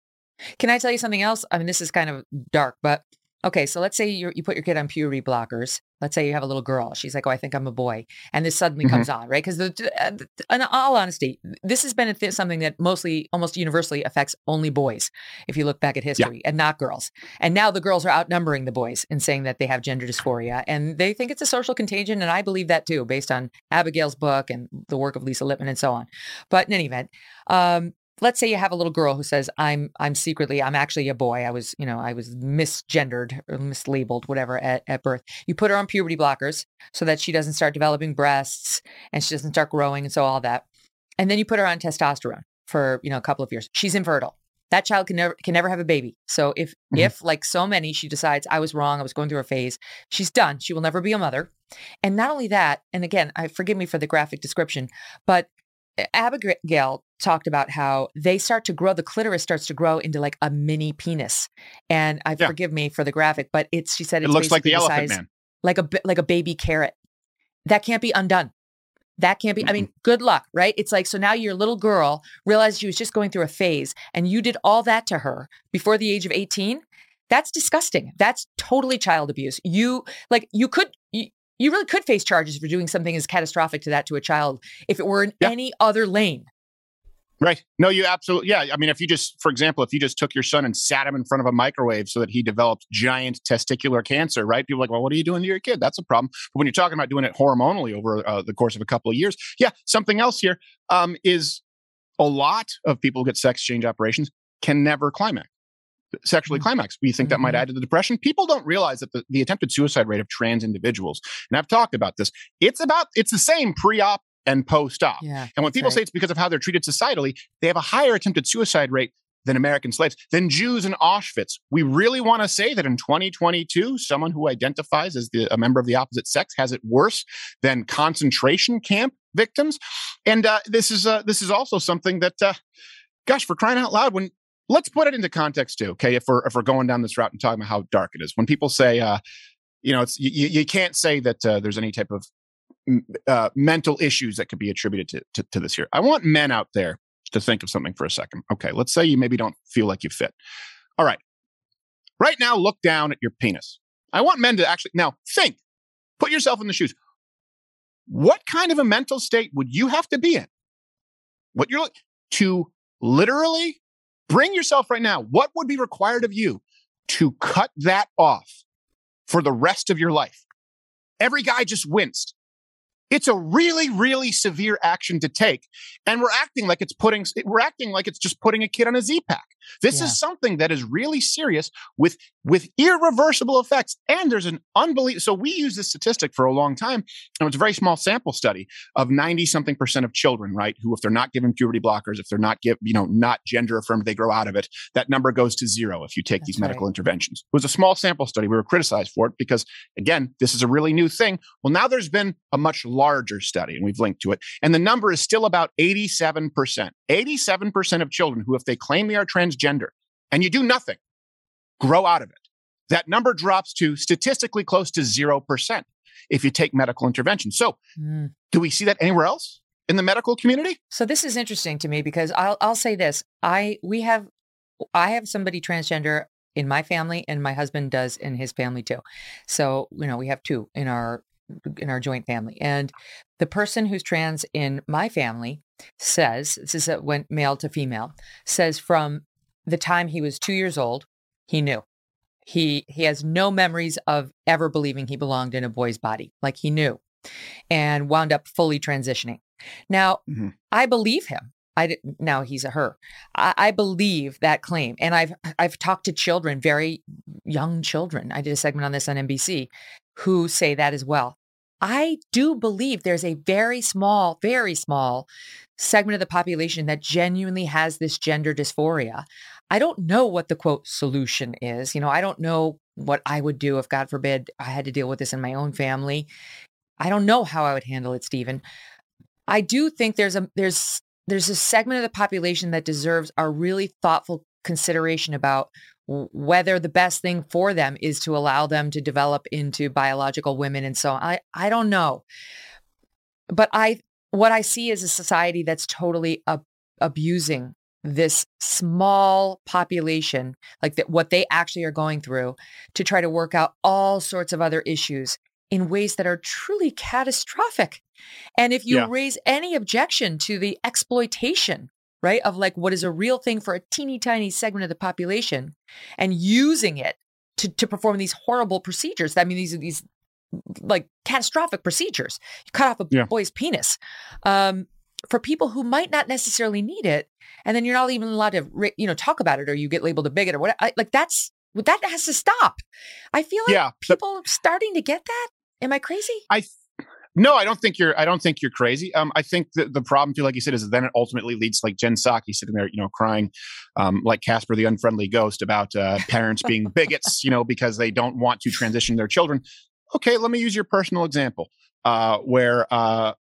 Can I tell you something else? I mean, this is kind of dark, but okay. So let's say you put your kid on puberty blockers. Let's say you have a little girl. She's like, oh, I think I'm a boy. And this suddenly comes on, right? Because in all honesty, this has been something that almost universally affects only boys, if you look back at history, and not girls. And now the girls are outnumbering the boys in saying that they have gender dysphoria. And they think it's a social contagion. And I believe that too, based on Abigail's book and the work of Lisa Lippman and so on. But in any event, let's say you have a little girl who says, I'm actually a boy. I was misgendered or mislabeled, whatever, at birth. You put her on puberty blockers so that she doesn't start developing breasts and she doesn't start growing and so all that. And then you put her on testosterone for, a couple of years. She's infertile. That child can never have a baby. So if like so many, she decides I was wrong, I was going through a phase, she's done. She will never be a mother. And not only that, and again, forgive me for the graphic description, but Abigail talked about how they start to grow, the clitoris starts to grow into like a mini penis. And forgive me for the graphic, but she said it looks like the Elephant Man. Like a baby carrot. That can't be undone. That can't be, I mean, good luck, right? It's like, so now your little girl realized she was just going through a phase and you did all that to her before the age of 18. That's disgusting. That's totally child abuse. You really could face charges for doing something as catastrophic to a child if it were in any other lane. Right. No, you absolutely. Yeah. I mean, for example, if you just took your son and sat him in front of a microwave so that he developed giant testicular cancer, right? People are like, well, what are you doing to your kid? That's a problem. But when you're talking about doing it hormonally over the course of a couple of years, something else here is a lot of people who get sex change operations can never sexually climax. We think that might add to the depression. People don't realize that the attempted suicide rate of trans individuals, and I've talked about this, it's the same pre-op and post-op. Yeah, and when people say it's because of how they're treated societally, they have a higher attempted suicide rate than American slaves, than Jews in Auschwitz. We really want to say that in 2022, someone who identifies as a member of the opposite sex has it worse than concentration camp victims. And this is also something that, gosh, for crying out loud, let's put it into context too, okay? If we're going down this route and talking about how dark it is, when people say, you can't say that there's any type of mental issues that could be attributed to this here. I want men out there to think of something for a second. Okay, let's say you maybe don't feel like you fit. All right. Right now, look down at your penis. I want men to actually now think, put yourself in the shoes. What kind of a mental state would you have to be in? To literally bring yourself right now. What would be required of you to cut that off for the rest of your life? Every guy just winced. It's a really, really severe action to take. And we're acting like it's just putting a kid on a Z-Pack. This is something that is really serious with irreversible effects. And there's an unbelievable, so we use this statistic for a long time. And it's a very small sample study of 90-something% of children, right? Who, if they're not given puberty blockers, if they're not not gender affirmed, they grow out of it. That number goes to 0 if you take these medical interventions. It was a small sample study. We were criticized for it because, again, this is a really new thing. Well, now there's been a much larger study, and we've linked to it. And the number is still about 87%. 87% of children who, if they claim they are transgender and you do nothing, grow out of it. That number drops to statistically close to 0% if you take medical intervention. So do we see that anywhere else in the medical community? So this is interesting to me because I'll say this. I have somebody transgender in my family, and my husband does in his family too. So, we have 2 in our joint family. And the person who's trans in my family says, this is went male to female, says from the time he was 2 years old, he knew. He has no memories of ever believing he belonged in a boy's body. Like, he knew, and wound up fully transitioning. Now, I believe him. Now he's a her. I believe that claim. And I've talked to children, very young children. I did a segment on this on NBC, who say that as well. I do believe there's a very small segment of the population that genuinely has this gender dysphoria. I don't know what the quote solution is. I don't know what I would do if, God forbid, I had to deal with this in my own family. I don't know how I would handle it, Stephen. I do think there's a segment of the population that deserves our really thoughtful consideration about whether the best thing for them is to allow them to develop into biological women and so on. I don't know. But what I see is a society that's totally abusing this small population, like what they actually are going through, to try to work out all sorts of other issues in ways that are truly catastrophic. And if you raise any objection to the exploitation, right, of like what is a real thing for a teeny tiny segment of the population, and using it to perform these horrible procedures, I mean, these like catastrophic procedures, you cut off a boy's penis, for people who might not necessarily need it, and then you're not even allowed to, talk about it, or you get labeled a bigot or whatever. That has to stop. I feel like people are starting to get that. Am I crazy? No, I don't think you're crazy. I think the problem too, like you said, is that then it ultimately leads to like Jen Psaki sitting there, crying like Casper the Unfriendly Ghost about parents being bigots, because they don't want to transition their children. Okay, let me use your personal example where I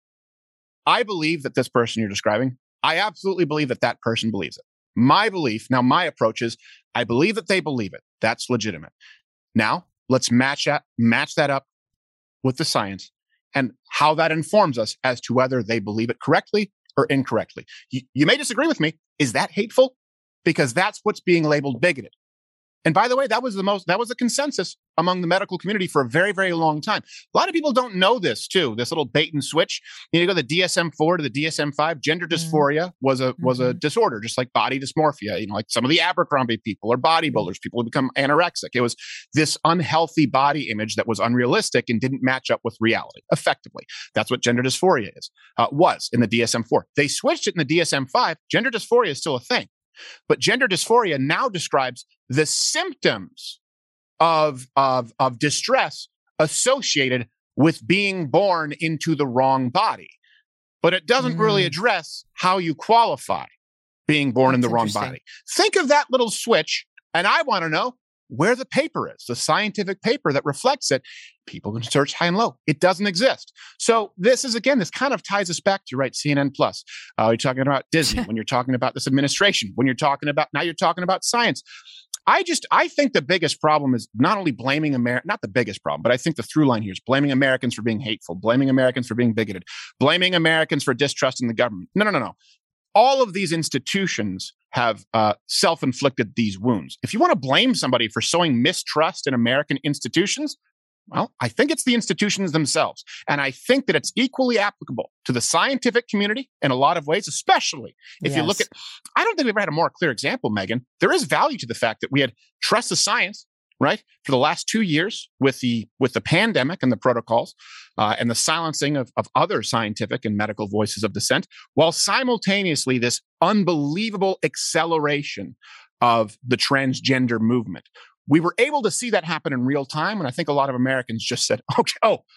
believe that this person you're describing, I absolutely believe that person believes it. My belief, now my approach is, I believe that they believe it. That's legitimate. Now, let's match that up with the science and how that informs us as to whether they believe it correctly or incorrectly. You may disagree with me. Is that hateful? Because that's what's being labeled bigoted. And by the way, that was the consensus among the medical community for a very, very long time. A lot of people don't know this too, this little bait and switch. You go to the DSM-4 to the DSM-5, gender dysphoria was a disorder, just like body dysmorphia, like some of the Abercrombie people or bodybuilders, people who become anorexic. It was this unhealthy body image that was unrealistic and didn't match up with reality, effectively. That's what gender dysphoria was in the DSM-4. They switched it in the DSM-5. Gender dysphoria is still a thing. But gender dysphoria now describes the symptoms of distress associated with being born into the wrong body. But it doesn't really address how you qualify, being born in the wrong interesting. body. Think of that little switch, and I want to know where the paper is, the scientific paper that reflects it. People can search high and low. It doesn't exist. So this is, again, this kind of ties us back to, right, CNN Plus. You're talking about Disney, when you're talking about this administration, when you're talking about, now you're talking about science. I think the biggest problem is not only blaming America, not the biggest problem, but I think the through line here is blaming Americans for being hateful, blaming Americans for being bigoted, blaming Americans for distrusting the government. No. All of these institutions have self-inflicted these wounds. If you want to blame somebody for sowing mistrust in American institutions, well, I think it's the institutions themselves. And I think that it's equally applicable to the scientific community in a lot of ways, especially if you look at, I don't think we've ever had a more clear example, Megan. There is value to the fact that we had trust the science, right, for the last 2 years with the pandemic and the protocols and the silencing of other scientific and medical voices of dissent, while simultaneously this unbelievable acceleration of the transgender movement. We were able to see that happen in real time. And I think a lot of Americans just said, okay,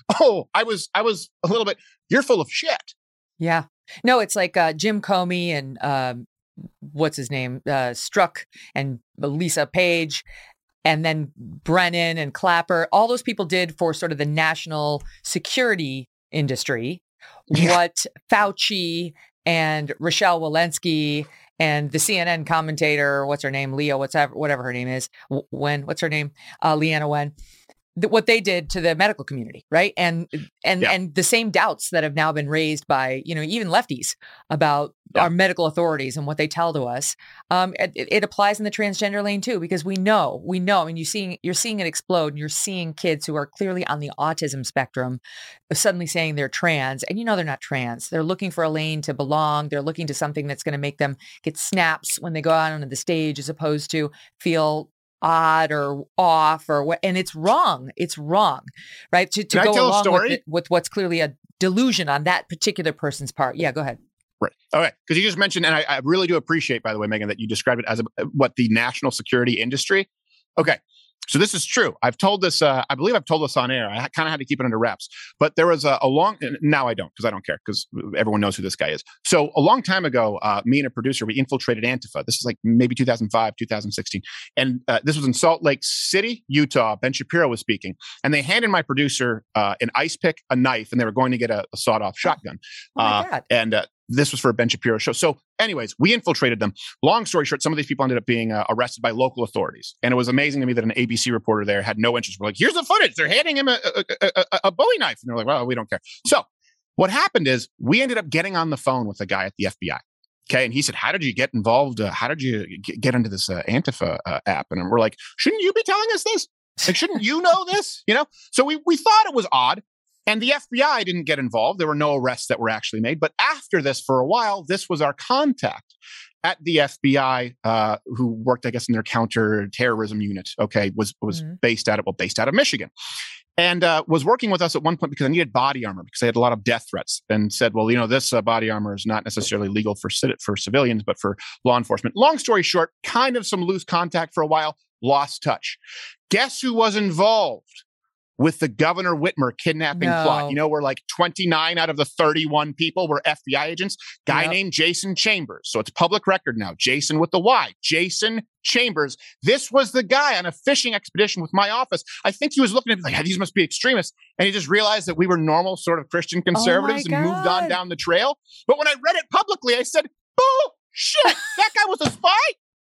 I was a little bit, you're full of shit. Yeah. No, it's like Jim Comey and what's his name? Strzok and Lisa Page, and then Brennan and Clapper. All those people did for sort of the national security industry. Yeah. What Fauci and Rochelle Walensky and the CNN commentator, what's her name? Leah, whatever her name is. What's her name? Leanna Wen. What they did to the medical community, right? And the same doubts that have now been raised by, even lefties about our medical authorities and what they tell to us. It applies in the transgender lane too, because we know. I mean, you're seeing it explode, and you're seeing kids who are clearly on the autism spectrum suddenly saying they're trans, and they're not trans. They're looking for a lane to belong. They're looking to something that's going to make them get snaps when they go out onto the stage, as opposed to feel odd or off or what. And it's wrong. It's wrong, right? To go along with what's clearly a delusion on that particular person's part. Yeah, go ahead. Right. Okay. Because you just mentioned, and I really do appreciate, by the way, Megan, that you described it as what the national security industry. Okay. So this is true. I've told this, I believe I've told this on air. I kind of had to keep it under wraps. But there was a long, now I don't, because I don't care, because everyone knows who this guy is. So a long time ago, me and a producer, we infiltrated Antifa. This is like maybe 2005, 2016. And this was in Salt Lake City, Utah. Ben Shapiro was speaking. And they handed my producer an ice pick, a knife, and they were going to get a sawed-off shotgun. This was for a Ben Shapiro show. So anyways, we infiltrated them. Long story short, some of these people ended up being arrested by local authorities. And it was amazing to me that an ABC reporter there had no interest. We're like, here's the footage. They're handing him a Bowie knife. And they're like, well, we don't care. So what happened is we ended up getting on the phone with a guy at the FBI. Okay. And he said, how did you get involved? How did you get into this Antifa app? And we're like, shouldn't you be telling us this? Like, shouldn't you know this? So we thought it was odd. And the FBI didn't get involved. There were no arrests that were actually made. But after this, for a while, this was our contact at the FBI, who worked, I guess, in their counterterrorism unit. Okay, was based out of Michigan, and was working with us at one point because I needed body armor because I had a lot of death threats, and said, well, this body armor is not necessarily legal for civilians, but for law enforcement. Long story short, kind of some loose contact for a while, lost touch. Guess who was involved with the Governor Whitmer kidnapping plot? Where like 29 out of the 31 people were FBI agents. Guy named Jason Chambers. So it's public record now. Jason with the Y. Jason Chambers. This was the guy on a fishing expedition with my office. I think he was looking at me like, these must be extremists. And he just realized that we were normal sort of Christian conservatives and moved on down the trail. But when I read it publicly, I said, bullshit, that guy was a spy?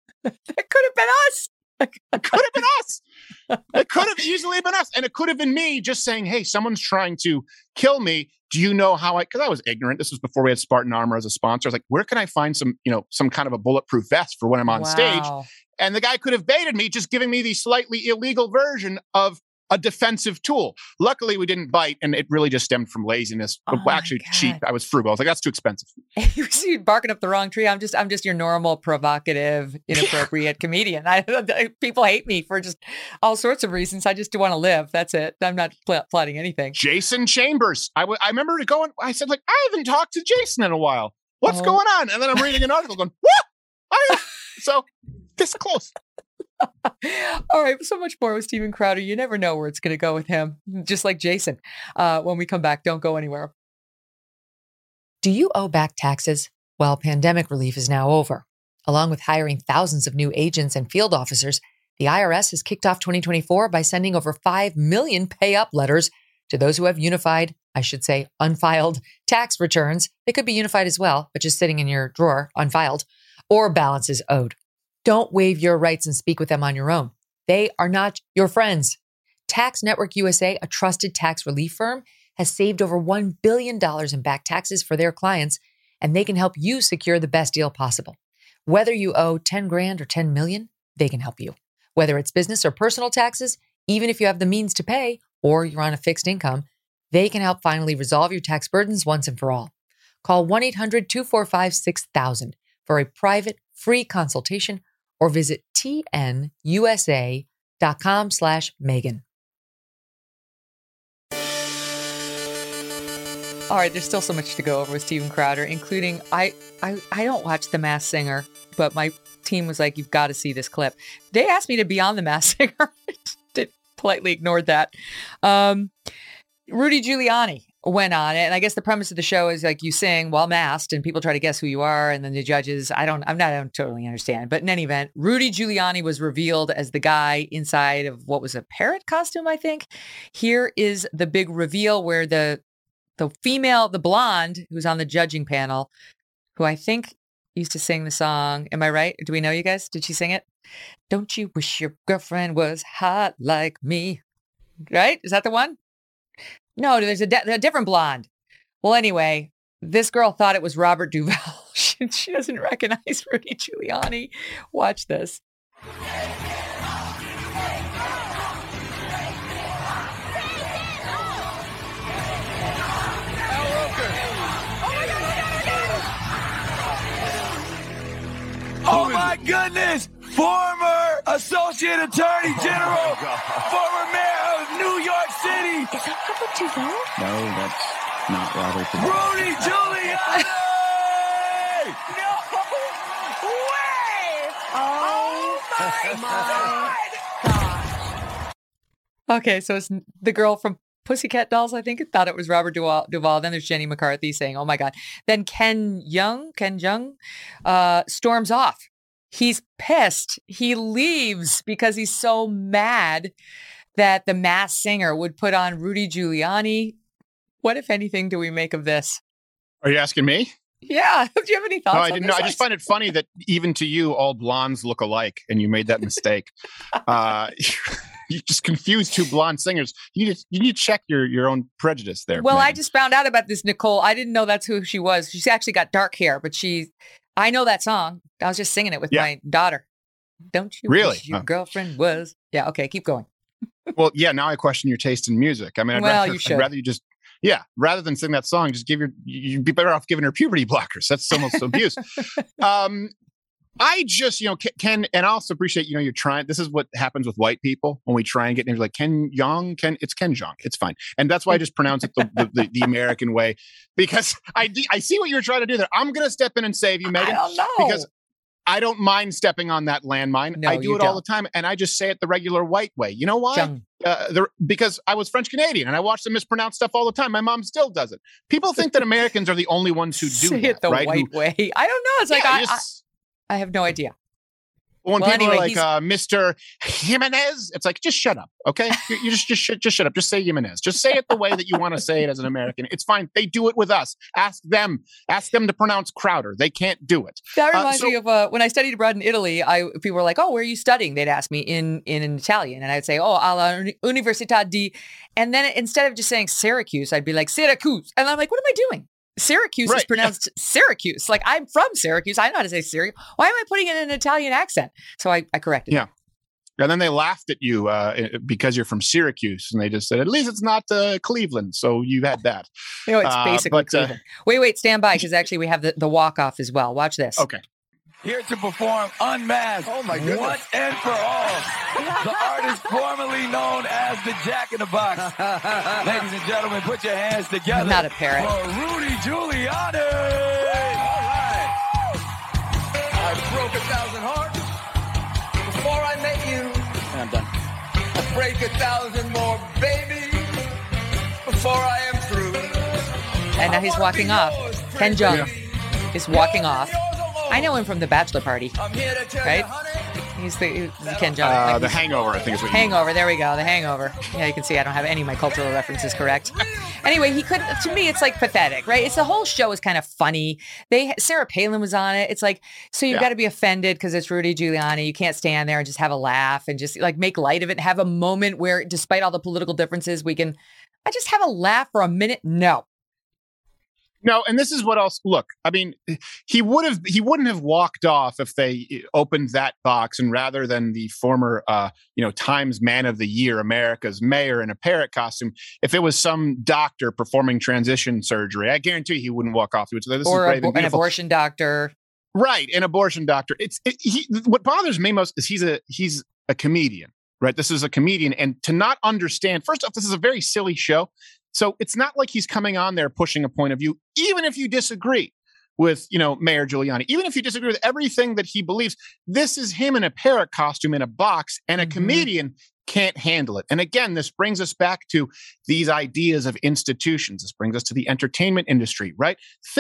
That could have been us. It could have been us. It could have easily been us. And it could have been me just saying, hey, someone's trying to kill me. Do you know how because I was ignorant. This was before we had Spartan Armor as a sponsor. I was like, where can I find some kind of a bulletproof vest for when I'm on stage? And the guy could have baited me, just giving me the slightly illegal version of a defensive tool. Luckily, we didn't bite, and it really just stemmed from laziness. Actually, cheap. I was frugal. I was like, that's too expensive. You see, barking up the wrong tree. I'm just your normal, provocative, inappropriate comedian. People hate me for just all sorts of reasons. I just want to live. That's it. I'm not plotting anything. Jason Chambers. I remember going. I said, like, I haven't talked to Jason in a while. What's going on? And then I'm reading an article going, what? So this close. All right, so much more with Steven Crowder. You never know where it's going to go with him, just like Jason. When we come back, don't go anywhere. Do you owe back taxes? Well, pandemic relief is now over. Along with hiring thousands of new agents and field officers, the IRS has kicked off 2024 by sending over 5 million pay-up letters to those who have unfiled tax returns. They could be unified as well, but just sitting in your drawer, unfiled, or balances owed. Don't waive your rights and speak with them on your own. They are not your friends. Tax Network USA, a trusted tax relief firm, has saved over $1 billion in back taxes for their clients, and they can help you secure the best deal possible. Whether you owe 10 grand or 10 million, they can help you. Whether it's business or personal taxes, even if you have the means to pay or you're on a fixed income, they can help finally resolve your tax burdens once and for all. Call 1-800-245-6000 for a private, free consultation or visit tnusa.com/Megan. All right, there's still so much to go over with Steven Crowder, including I don't watch The Masked Singer, but my team was like, you've got to see this clip. They asked me to be on The Masked Singer. I just politely ignored that. Rudy Giuliani went on it, and I guess the premise of the show is like you sing while masked, and people try to guess who you are, and then the judges, I don't totally understand. But in any event, Rudy Giuliani was revealed as the guy inside of what was a parrot costume, I think. Here is the big reveal where the female, the blonde, who's on the judging panel, who I think used to sing the song. Am I right? Do we know, you guys? Did she sing it? Don't you wish your girlfriend was hot like me? Right? Is that the one? No, there's a different blonde. Well, anyway, this girl thought it was Robert Duvall. She doesn't recognize Rudy Giuliani. Watch this. Oh my goodness! Former Associate Attorney General, former Mayor of New York City. Is that Robert Duvall? No, that's not Robert Duvall. Rudy Giuliani! No way! Oh my God! Okay, so it's the girl from Pussycat Dolls, I think, thought it was Robert Duvall. Then there's Jenny McCarthy saying, oh my God. Then Ken Jeong storms off. He's pissed. He leaves because he's so mad that the Masked Singer would put on Rudy Giuliani. What, if anything, do we make of this? Are you asking me? Yeah. Do you have any thoughts? No, I didn't know. I just find it funny that even to you, all blondes look alike, and you made that mistake. You just confused two blonde singers. You need to check your own prejudice there. Well, Megan. I just found out about this Nicole. I didn't know that's who she was. She's actually got dark hair, but I know that song. I was just singing it with my daughter. Don't you really? Wish your girlfriend was? Yeah. Okay. Keep going. Well, yeah. Now I question your taste in music. I mean, I'd rather you just. Yeah, rather than sing that song, just you'd be better off giving her puberty blockers. That's almost abuse. I just, Ken, and I also appreciate, you're trying. This is what happens with white people when we try and get names like Ken Jeong. It's Ken Jeong. It's fine. And that's why I just pronounce it the American way, because I see what you're trying to do there. I'm going to step in and save you, Megan. I don't know. Because I don't mind stepping on that landmine. No, I do it all the time. And I just say it the regular white way. You know why? Because I was French Canadian and I watch them mispronounce stuff all the time. My mom still does it. People think that Americans are the only ones who do say that, it the right? white way. I don't know. It's like, I have no idea. When people are like, Mr. Jimenez, it's like, just shut up, okay? You just shut up. Just say Jimenez. Just say it the way that you want to say it as an American. It's fine. They do it with us. Ask them to pronounce Crowder. They can't do it. That reminds me of when I studied abroad in Italy. People were like, oh, where are you studying? They'd ask me in Italian. And I'd say, oh, alla Università di. And then instead of just saying Syracuse, I'd be like, Syracuse. And I'm like, what am I doing? Syracuse is pronounced Syracuse. Like, I'm from Syracuse. I know how to say Syracuse. Why am I putting it in an Italian accent? So I corrected it. And then they laughed at you because you're from Syracuse. And they just said, at least it's not Cleveland. So you had that. It's basically Cleveland. Wait, stand by, because actually we have the walk-off as well. Watch this. Okay. Here to perform Unmasked, oh my goodness, once and for all, the artist formerly known as the Jack in the Box. Ladies and gentlemen, put your hands together. I'm not a parrot. For Rudy Giuliani. All right. I broke 1,000 hearts before I met you. I'm done. I break 1,000 more, baby, before I am through. And now he's walking off. Ken Jeong is walking off. I know him from The Bachelor Party, right? He's the Ken Jeong. The Hangover, I think is what Hangover. There we go. The Hangover. Yeah, you can see I don't have any of my cultural references correct. Anyway, he could. To me, it's like pathetic, right? It's the whole show is kind of funny. Sarah Palin was on it. It's like, so you've got to be offended because it's Rudy Giuliani. You can't stand there and just have a laugh and just like make light of it and have a moment where, despite all the political differences, I just have a laugh for a minute. No, and this is what else. Look, I mean, he wouldn't have walked off if they opened that box, and rather than the former, Times Man of the Year, America's mayor in a parrot costume, if it was some doctor performing transition surgery, I guarantee he wouldn't walk off. He would say, "This is brave and beautiful." An abortion doctor, right? An abortion doctor. What bothers me most is he's a comedian, right? This is a comedian, and to not understand. First off, this is a very silly show. So it's not like he's coming on there pushing a point of view, even if you disagree with, Mayor Giuliani, even if you disagree with everything that he believes. This is him in a parrot costume in a box, and a comedian can't handle it. And again, this brings us back to these ideas of institutions. This brings us to the entertainment industry, right?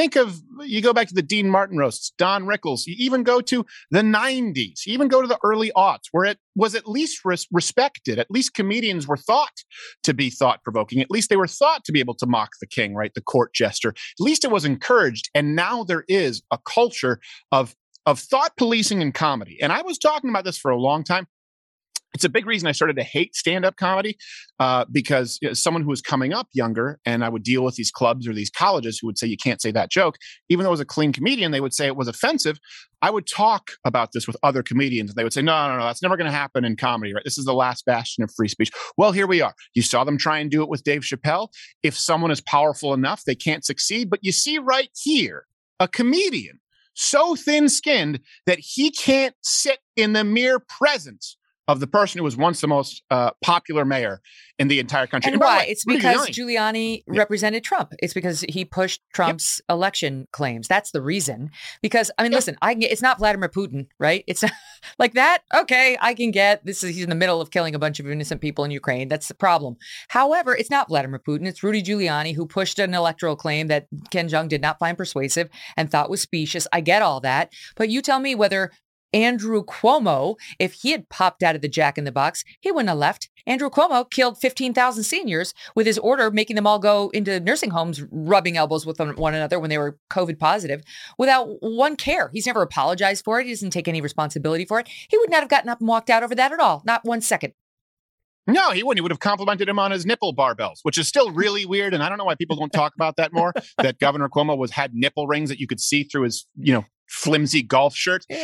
You go back to the Dean Martin roasts, Don Rickles, you even go to the 90s, you even go to the early aughts, where it was at least respected. At least comedians were thought to be thought-provoking. At least they were thought to be able to mock the king, right? The court jester. At least it was encouraged. And now there is a culture of thought policing in comedy. And I was talking about this for a long time. It's a big reason I started to hate stand-up comedy because someone who was coming up younger, and I would deal with these clubs or these colleges who would say, you can't say that joke. Even though it was a clean comedian, they would say it was offensive. I would talk about this with other comedians, and they would say, no, that's never going to happen in comedy, right? This is the last bastion of free speech. Well, here we are. You saw them try and do it with Dave Chappelle. If someone is powerful enough, they can't succeed. But you see right here, a comedian so thin-skinned that he can't sit in the mere presence of the person who was once the most popular mayor in the entire country. And why? It's because Giuliani represented Trump. It's because he pushed Trump's election claims. That's the reason. Because, I mean, listen, it's not Vladimir Putin, right? It's not like that. Okay, I can get this. He's in the middle of killing a bunch of innocent people in Ukraine. That's the problem. However, it's not Vladimir Putin. It's Rudy Giuliani, who pushed an electoral claim that Ken Jeong did not find persuasive and thought was specious. I get all that. But you tell me whether Andrew Cuomo, if he had popped out of the Jack in the Box, he wouldn't have left. Andrew Cuomo killed 15,000 seniors with his order, making them all go into nursing homes, rubbing elbows with one another when they were COVID positive without one care. He's never apologized for it. He doesn't take any responsibility for it. He would not have gotten up and walked out over that at all. Not 1 second. No, he wouldn't. He would have complimented him on his nipple barbells, which is still really weird. And I don't know why people don't talk about that more, that Governor Cuomo had nipple rings that you could see through his, flimsy golf shirt. You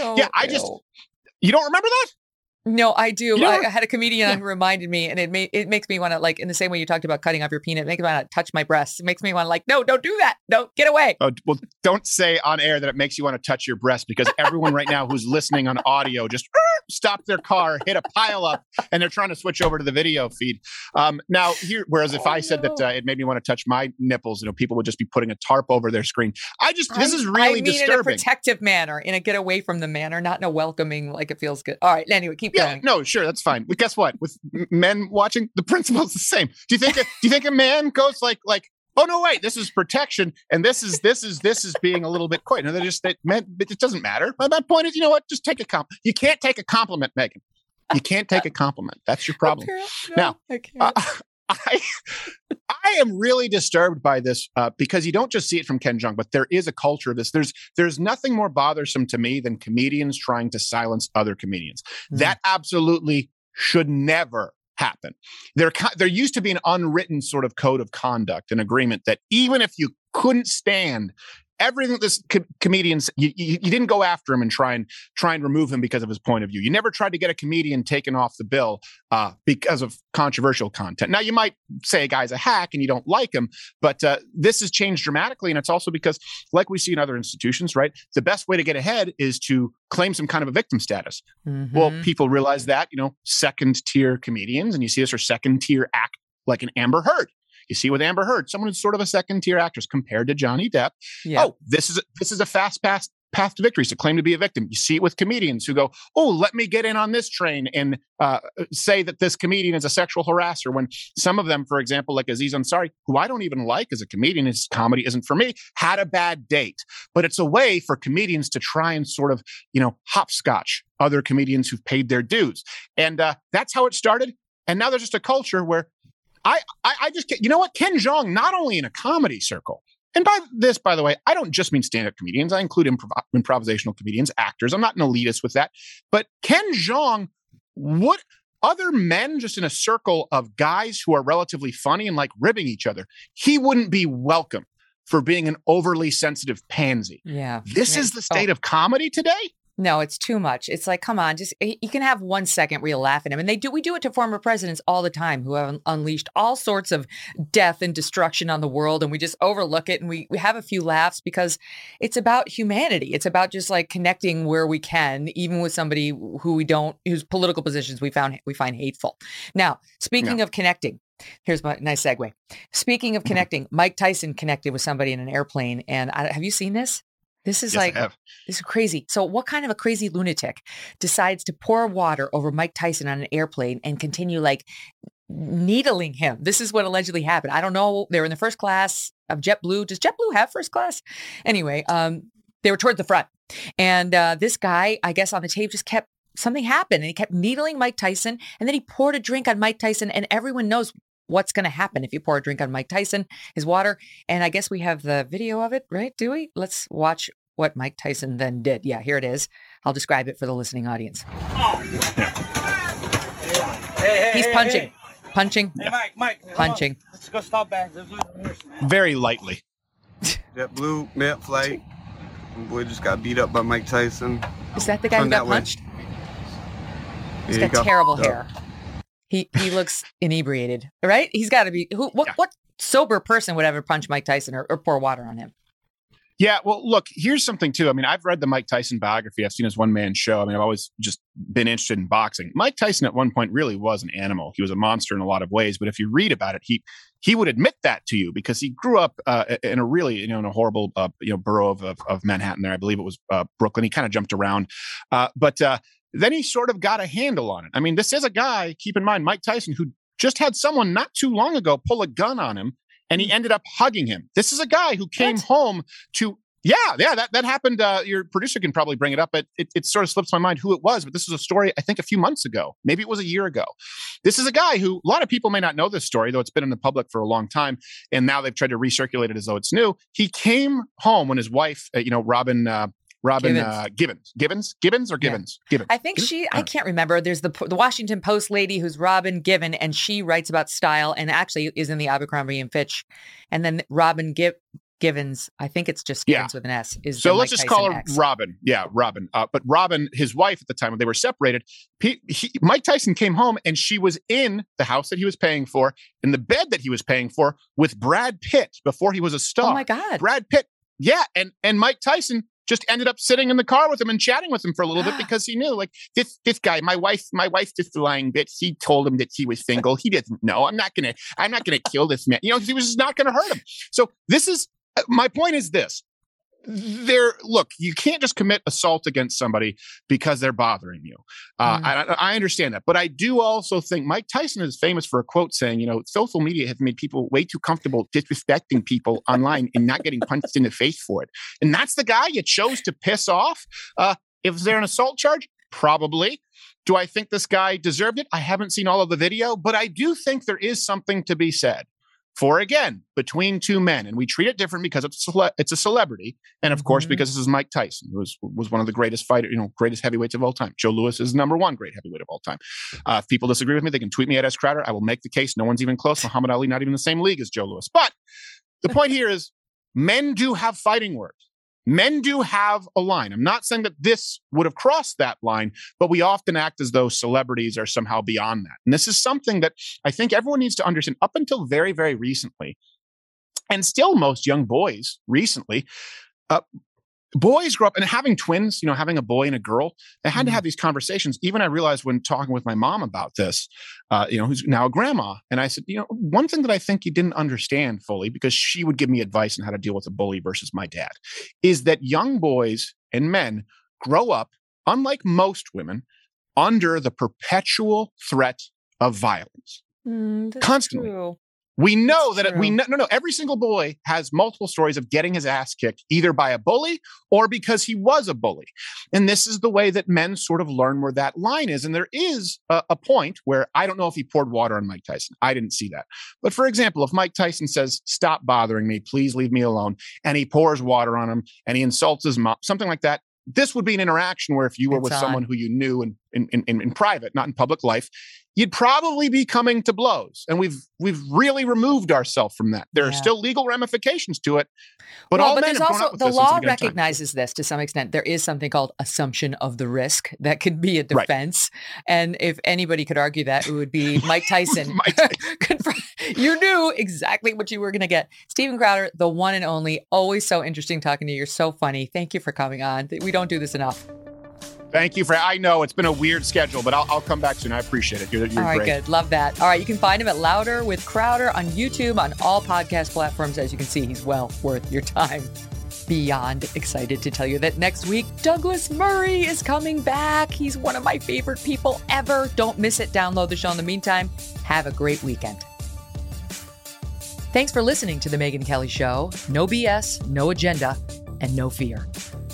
don't remember that? No, I do. I had a comedian who reminded me, and it makes me want to, like, in the same way you talked about cutting off your peanut, it makes me want to touch my breasts. It makes me want to, like, no, don't do that. Don't get away. Oh, well, don't say on air that it makes you want to touch your breast, because everyone right now who's listening on audio just stopped their car, hit a pile up, and they're trying to switch over to the video feed. Now, whereas if I said that it made me want to touch my nipples, people would just be putting a tarp over their screen. This is really disturbing. In a protective manner, in a get away from the manner, not in a welcoming, like it feels good. All right, anyway, keep going. No, sure, that's fine. But guess what? With men watching, the principle's the same. Do you think a man goes like, oh no, wait, this is protection, and this is being a little bit coy? No, it doesn't matter. My point is, you know what? Just take a compliment. You can't take a compliment, Megan. You can't take a compliment. That's your problem. Now, I am really disturbed by this because you don't just see it from Ken Jeong, but there is a culture of this. There's nothing more bothersome to me than comedians trying to silence other comedians. That absolutely should never happen. There used to be an unwritten sort of code of conduct, an agreement that even if you couldn't stand everything this comedians, you didn't go after him and try and remove him because of his point of view. You never tried to get a comedian taken off the bill because of controversial content. Now, you might say a guy's a hack and you don't like him, but this has changed dramatically. And it's also because, like we see in other institutions, right, the best way to get ahead is to claim some kind of a victim status. Mm-hmm. Well, people realize that, second tier comedians, and you see this, are second tier act like an Amber Heard. You see with Amber Heard, someone who's sort of a second-tier actress compared to Johnny Depp. Yeah. Oh, this is a fast path to victory is to claim to be a victim. You see it with comedians who go, oh, let me get in on this train and say that this comedian is a sexual harasser, when some of them, for example, like Aziz Ansari, who I don't even like as a comedian, his comedy isn't for me, had a bad date. But it's a way for comedians to try and sort of, hopscotch other comedians who've paid their dues. And that's how it started. And now there's just a culture where I just, you know what? Ken Jeong, not only in a comedy circle, and by the way, I don't just mean stand-up comedians. I include improvisational comedians, actors. I'm not an elitist with that. But Ken Jeong, what other men just in a circle of guys who are relatively funny and like ribbing each other, he wouldn't be welcome for being an overly sensitive pansy. Yeah. This is the state of comedy today? No, it's too much. It's like, come on, just you can have 1 second where you laugh at him. And we do it to former presidents all the time who have unleashed all sorts of death and destruction on the world. And we just overlook it and we have a few laughs because it's about humanity. It's about just like connecting where we can, even with somebody whose political positions we find hateful. Now, speaking of connecting, here's my nice segue. Speaking of connecting, Mike Tyson connected with somebody in an airplane. And have you seen this? This is this is crazy. So what kind of a crazy lunatic decides to pour water over Mike Tyson on an airplane and continue like needling him? This is what allegedly happened. I don't know. They were in the first class of JetBlue. Does JetBlue have first class? Anyway, they were toward the front. And this guy, I guess on the tape, just something happened and he kept needling Mike Tyson. And then he poured a drink on Mike Tyson, and everyone knows what's going to happen if you pour a drink on Mike Tyson, his water. And I guess we have the video of it, right? Do we? Let's watch what Mike Tyson then did. Yeah, here it is. I'll describe it for the listening audience. He's punching. Punching. Hey, Mike. Punching. Let's go stop back. Very lightly. JetBlue, mid-flight. Boy just got beat up by Mike Tyson. Is that the guy who got punched? He's got terrible hair. He looks inebriated, right? He's got to be. What sober person would ever punch Mike Tyson or pour water on him? Yeah, well, look, here's something, too. I mean, I've read the Mike Tyson biography. I've seen his one-man show. I mean, I've always just been interested in boxing. Mike Tyson at one point really was an animal. He was a monster in a lot of ways. But if you read about it, he would admit that to you because he grew up in a really, in a horrible, borough of Manhattan there. I believe it was Brooklyn. He kind of jumped around. But then he sort of got a handle on it. I mean, this is a guy, keep in mind, Mike Tyson, who just had someone not too long ago pull a gun on him. And he ended up hugging him. This is a guy who came home to, that happened. Your producer can probably bring it up, but it sort of slips my mind who it was. But this was a story, I think, a few months ago. Maybe it was a year ago. This is a guy who, a lot of people may not know this story, though it's been in the public for a long time. And now they've tried to recirculate it as though it's new. He came home when his wife, Robin Givens. I think I can't remember. There's the Washington Post lady who's Robin Given, and she writes about style and actually is in the Abercrombie and Fitch. And then Robin Givens, I think it's just Givens with an S. So let's just call her Robin. Yeah, Robin. But Robin, his wife at the time when they were separated, Mike Tyson came home and she was in the house that he was paying for, in the bed that he was paying for, with Brad Pitt before he was a star. Oh my God. Brad Pitt. Yeah. And Mike Tyson just ended up sitting in the car with him and chatting with him for a little bit because he knew, like, this guy, my wife just lying bit. He told him that he was single. He didn't know. I'm not gonna kill this man. He was just not gonna hurt him. So this is my point. Is this? Look, you can't just commit assault against somebody because they're bothering you. I understand that. But I do also think Mike Tyson is famous for a quote saying, social media have made people way too comfortable disrespecting people online and not getting punched in the face for it. And that's the guy you chose to piss off. If there an assault charge? Probably. Do I think this guy deserved it? I haven't seen all of the video, but I do think there is something to be said for, again, between two men. And we treat it different because it's a celebrity. And of course, because this is Mike Tyson, who was one of the greatest greatest heavyweights of all time. Joe Louis is number one great heavyweight of all time. If people disagree with me, they can tweet me at S. Crowder. I will make the case. No one's even close. Muhammad Ali, not even the same league as Joe Louis. But the point here is men do have fighting words. Men do have a line. I'm not saying that this would have crossed that line, but we often act as though celebrities are somehow beyond that. And this is something that I think everyone needs to understand. Up until very, very recently, and still most young boys recently, boys grow up, and having twins, having a boy and a girl, they had to have these conversations. Even I realized when talking with my mom about this, who's now a grandma. And I said, one thing that I think you didn't understand fully, because she would give me advice on how to deal with a bully versus my dad, is that young boys and men grow up, unlike most women, under the perpetual threat of violence. Constantly. True. We know every single boy has multiple stories of getting his ass kicked either by a bully or because he was a bully. And this is the way that men sort of learn where that line is. And there is a point where I don't know if he poured water on Mike Tyson. I didn't see that. But for example, if Mike Tyson says, "Stop bothering me, please leave me alone," and he pours water on him and he insults his mom, something like that, this would be an interaction where if you were with someone who you knew in private, not in public life, you'd probably be coming to blows. And we've really removed ourselves from that. There are still legal ramifications to it, but all men have grown up with the this law since a young recognizes this to some extent. There is something called assumption of the risk that could be a defense. Right. And if anybody could argue that, it would be Mike Tyson. You knew exactly what you were going to get. Steven Crowder, the one and only, always so interesting talking to you. You're so funny. Thank you for coming on. We don't do this enough. Thank you I know it's been a weird schedule, but I'll come back soon. I appreciate it. You're all right, great. Good. Love that. All right. You can find him at Louder with Crowder on YouTube, on all podcast platforms. As you can see, he's well worth your time. Beyond excited to tell you that next week, Douglas Murray is coming back. He's one of my favorite people ever. Don't miss it. Download the show. In the meantime, have a great weekend. Thanks for listening to The Megyn Kelly Show. No BS, no agenda, and no fear.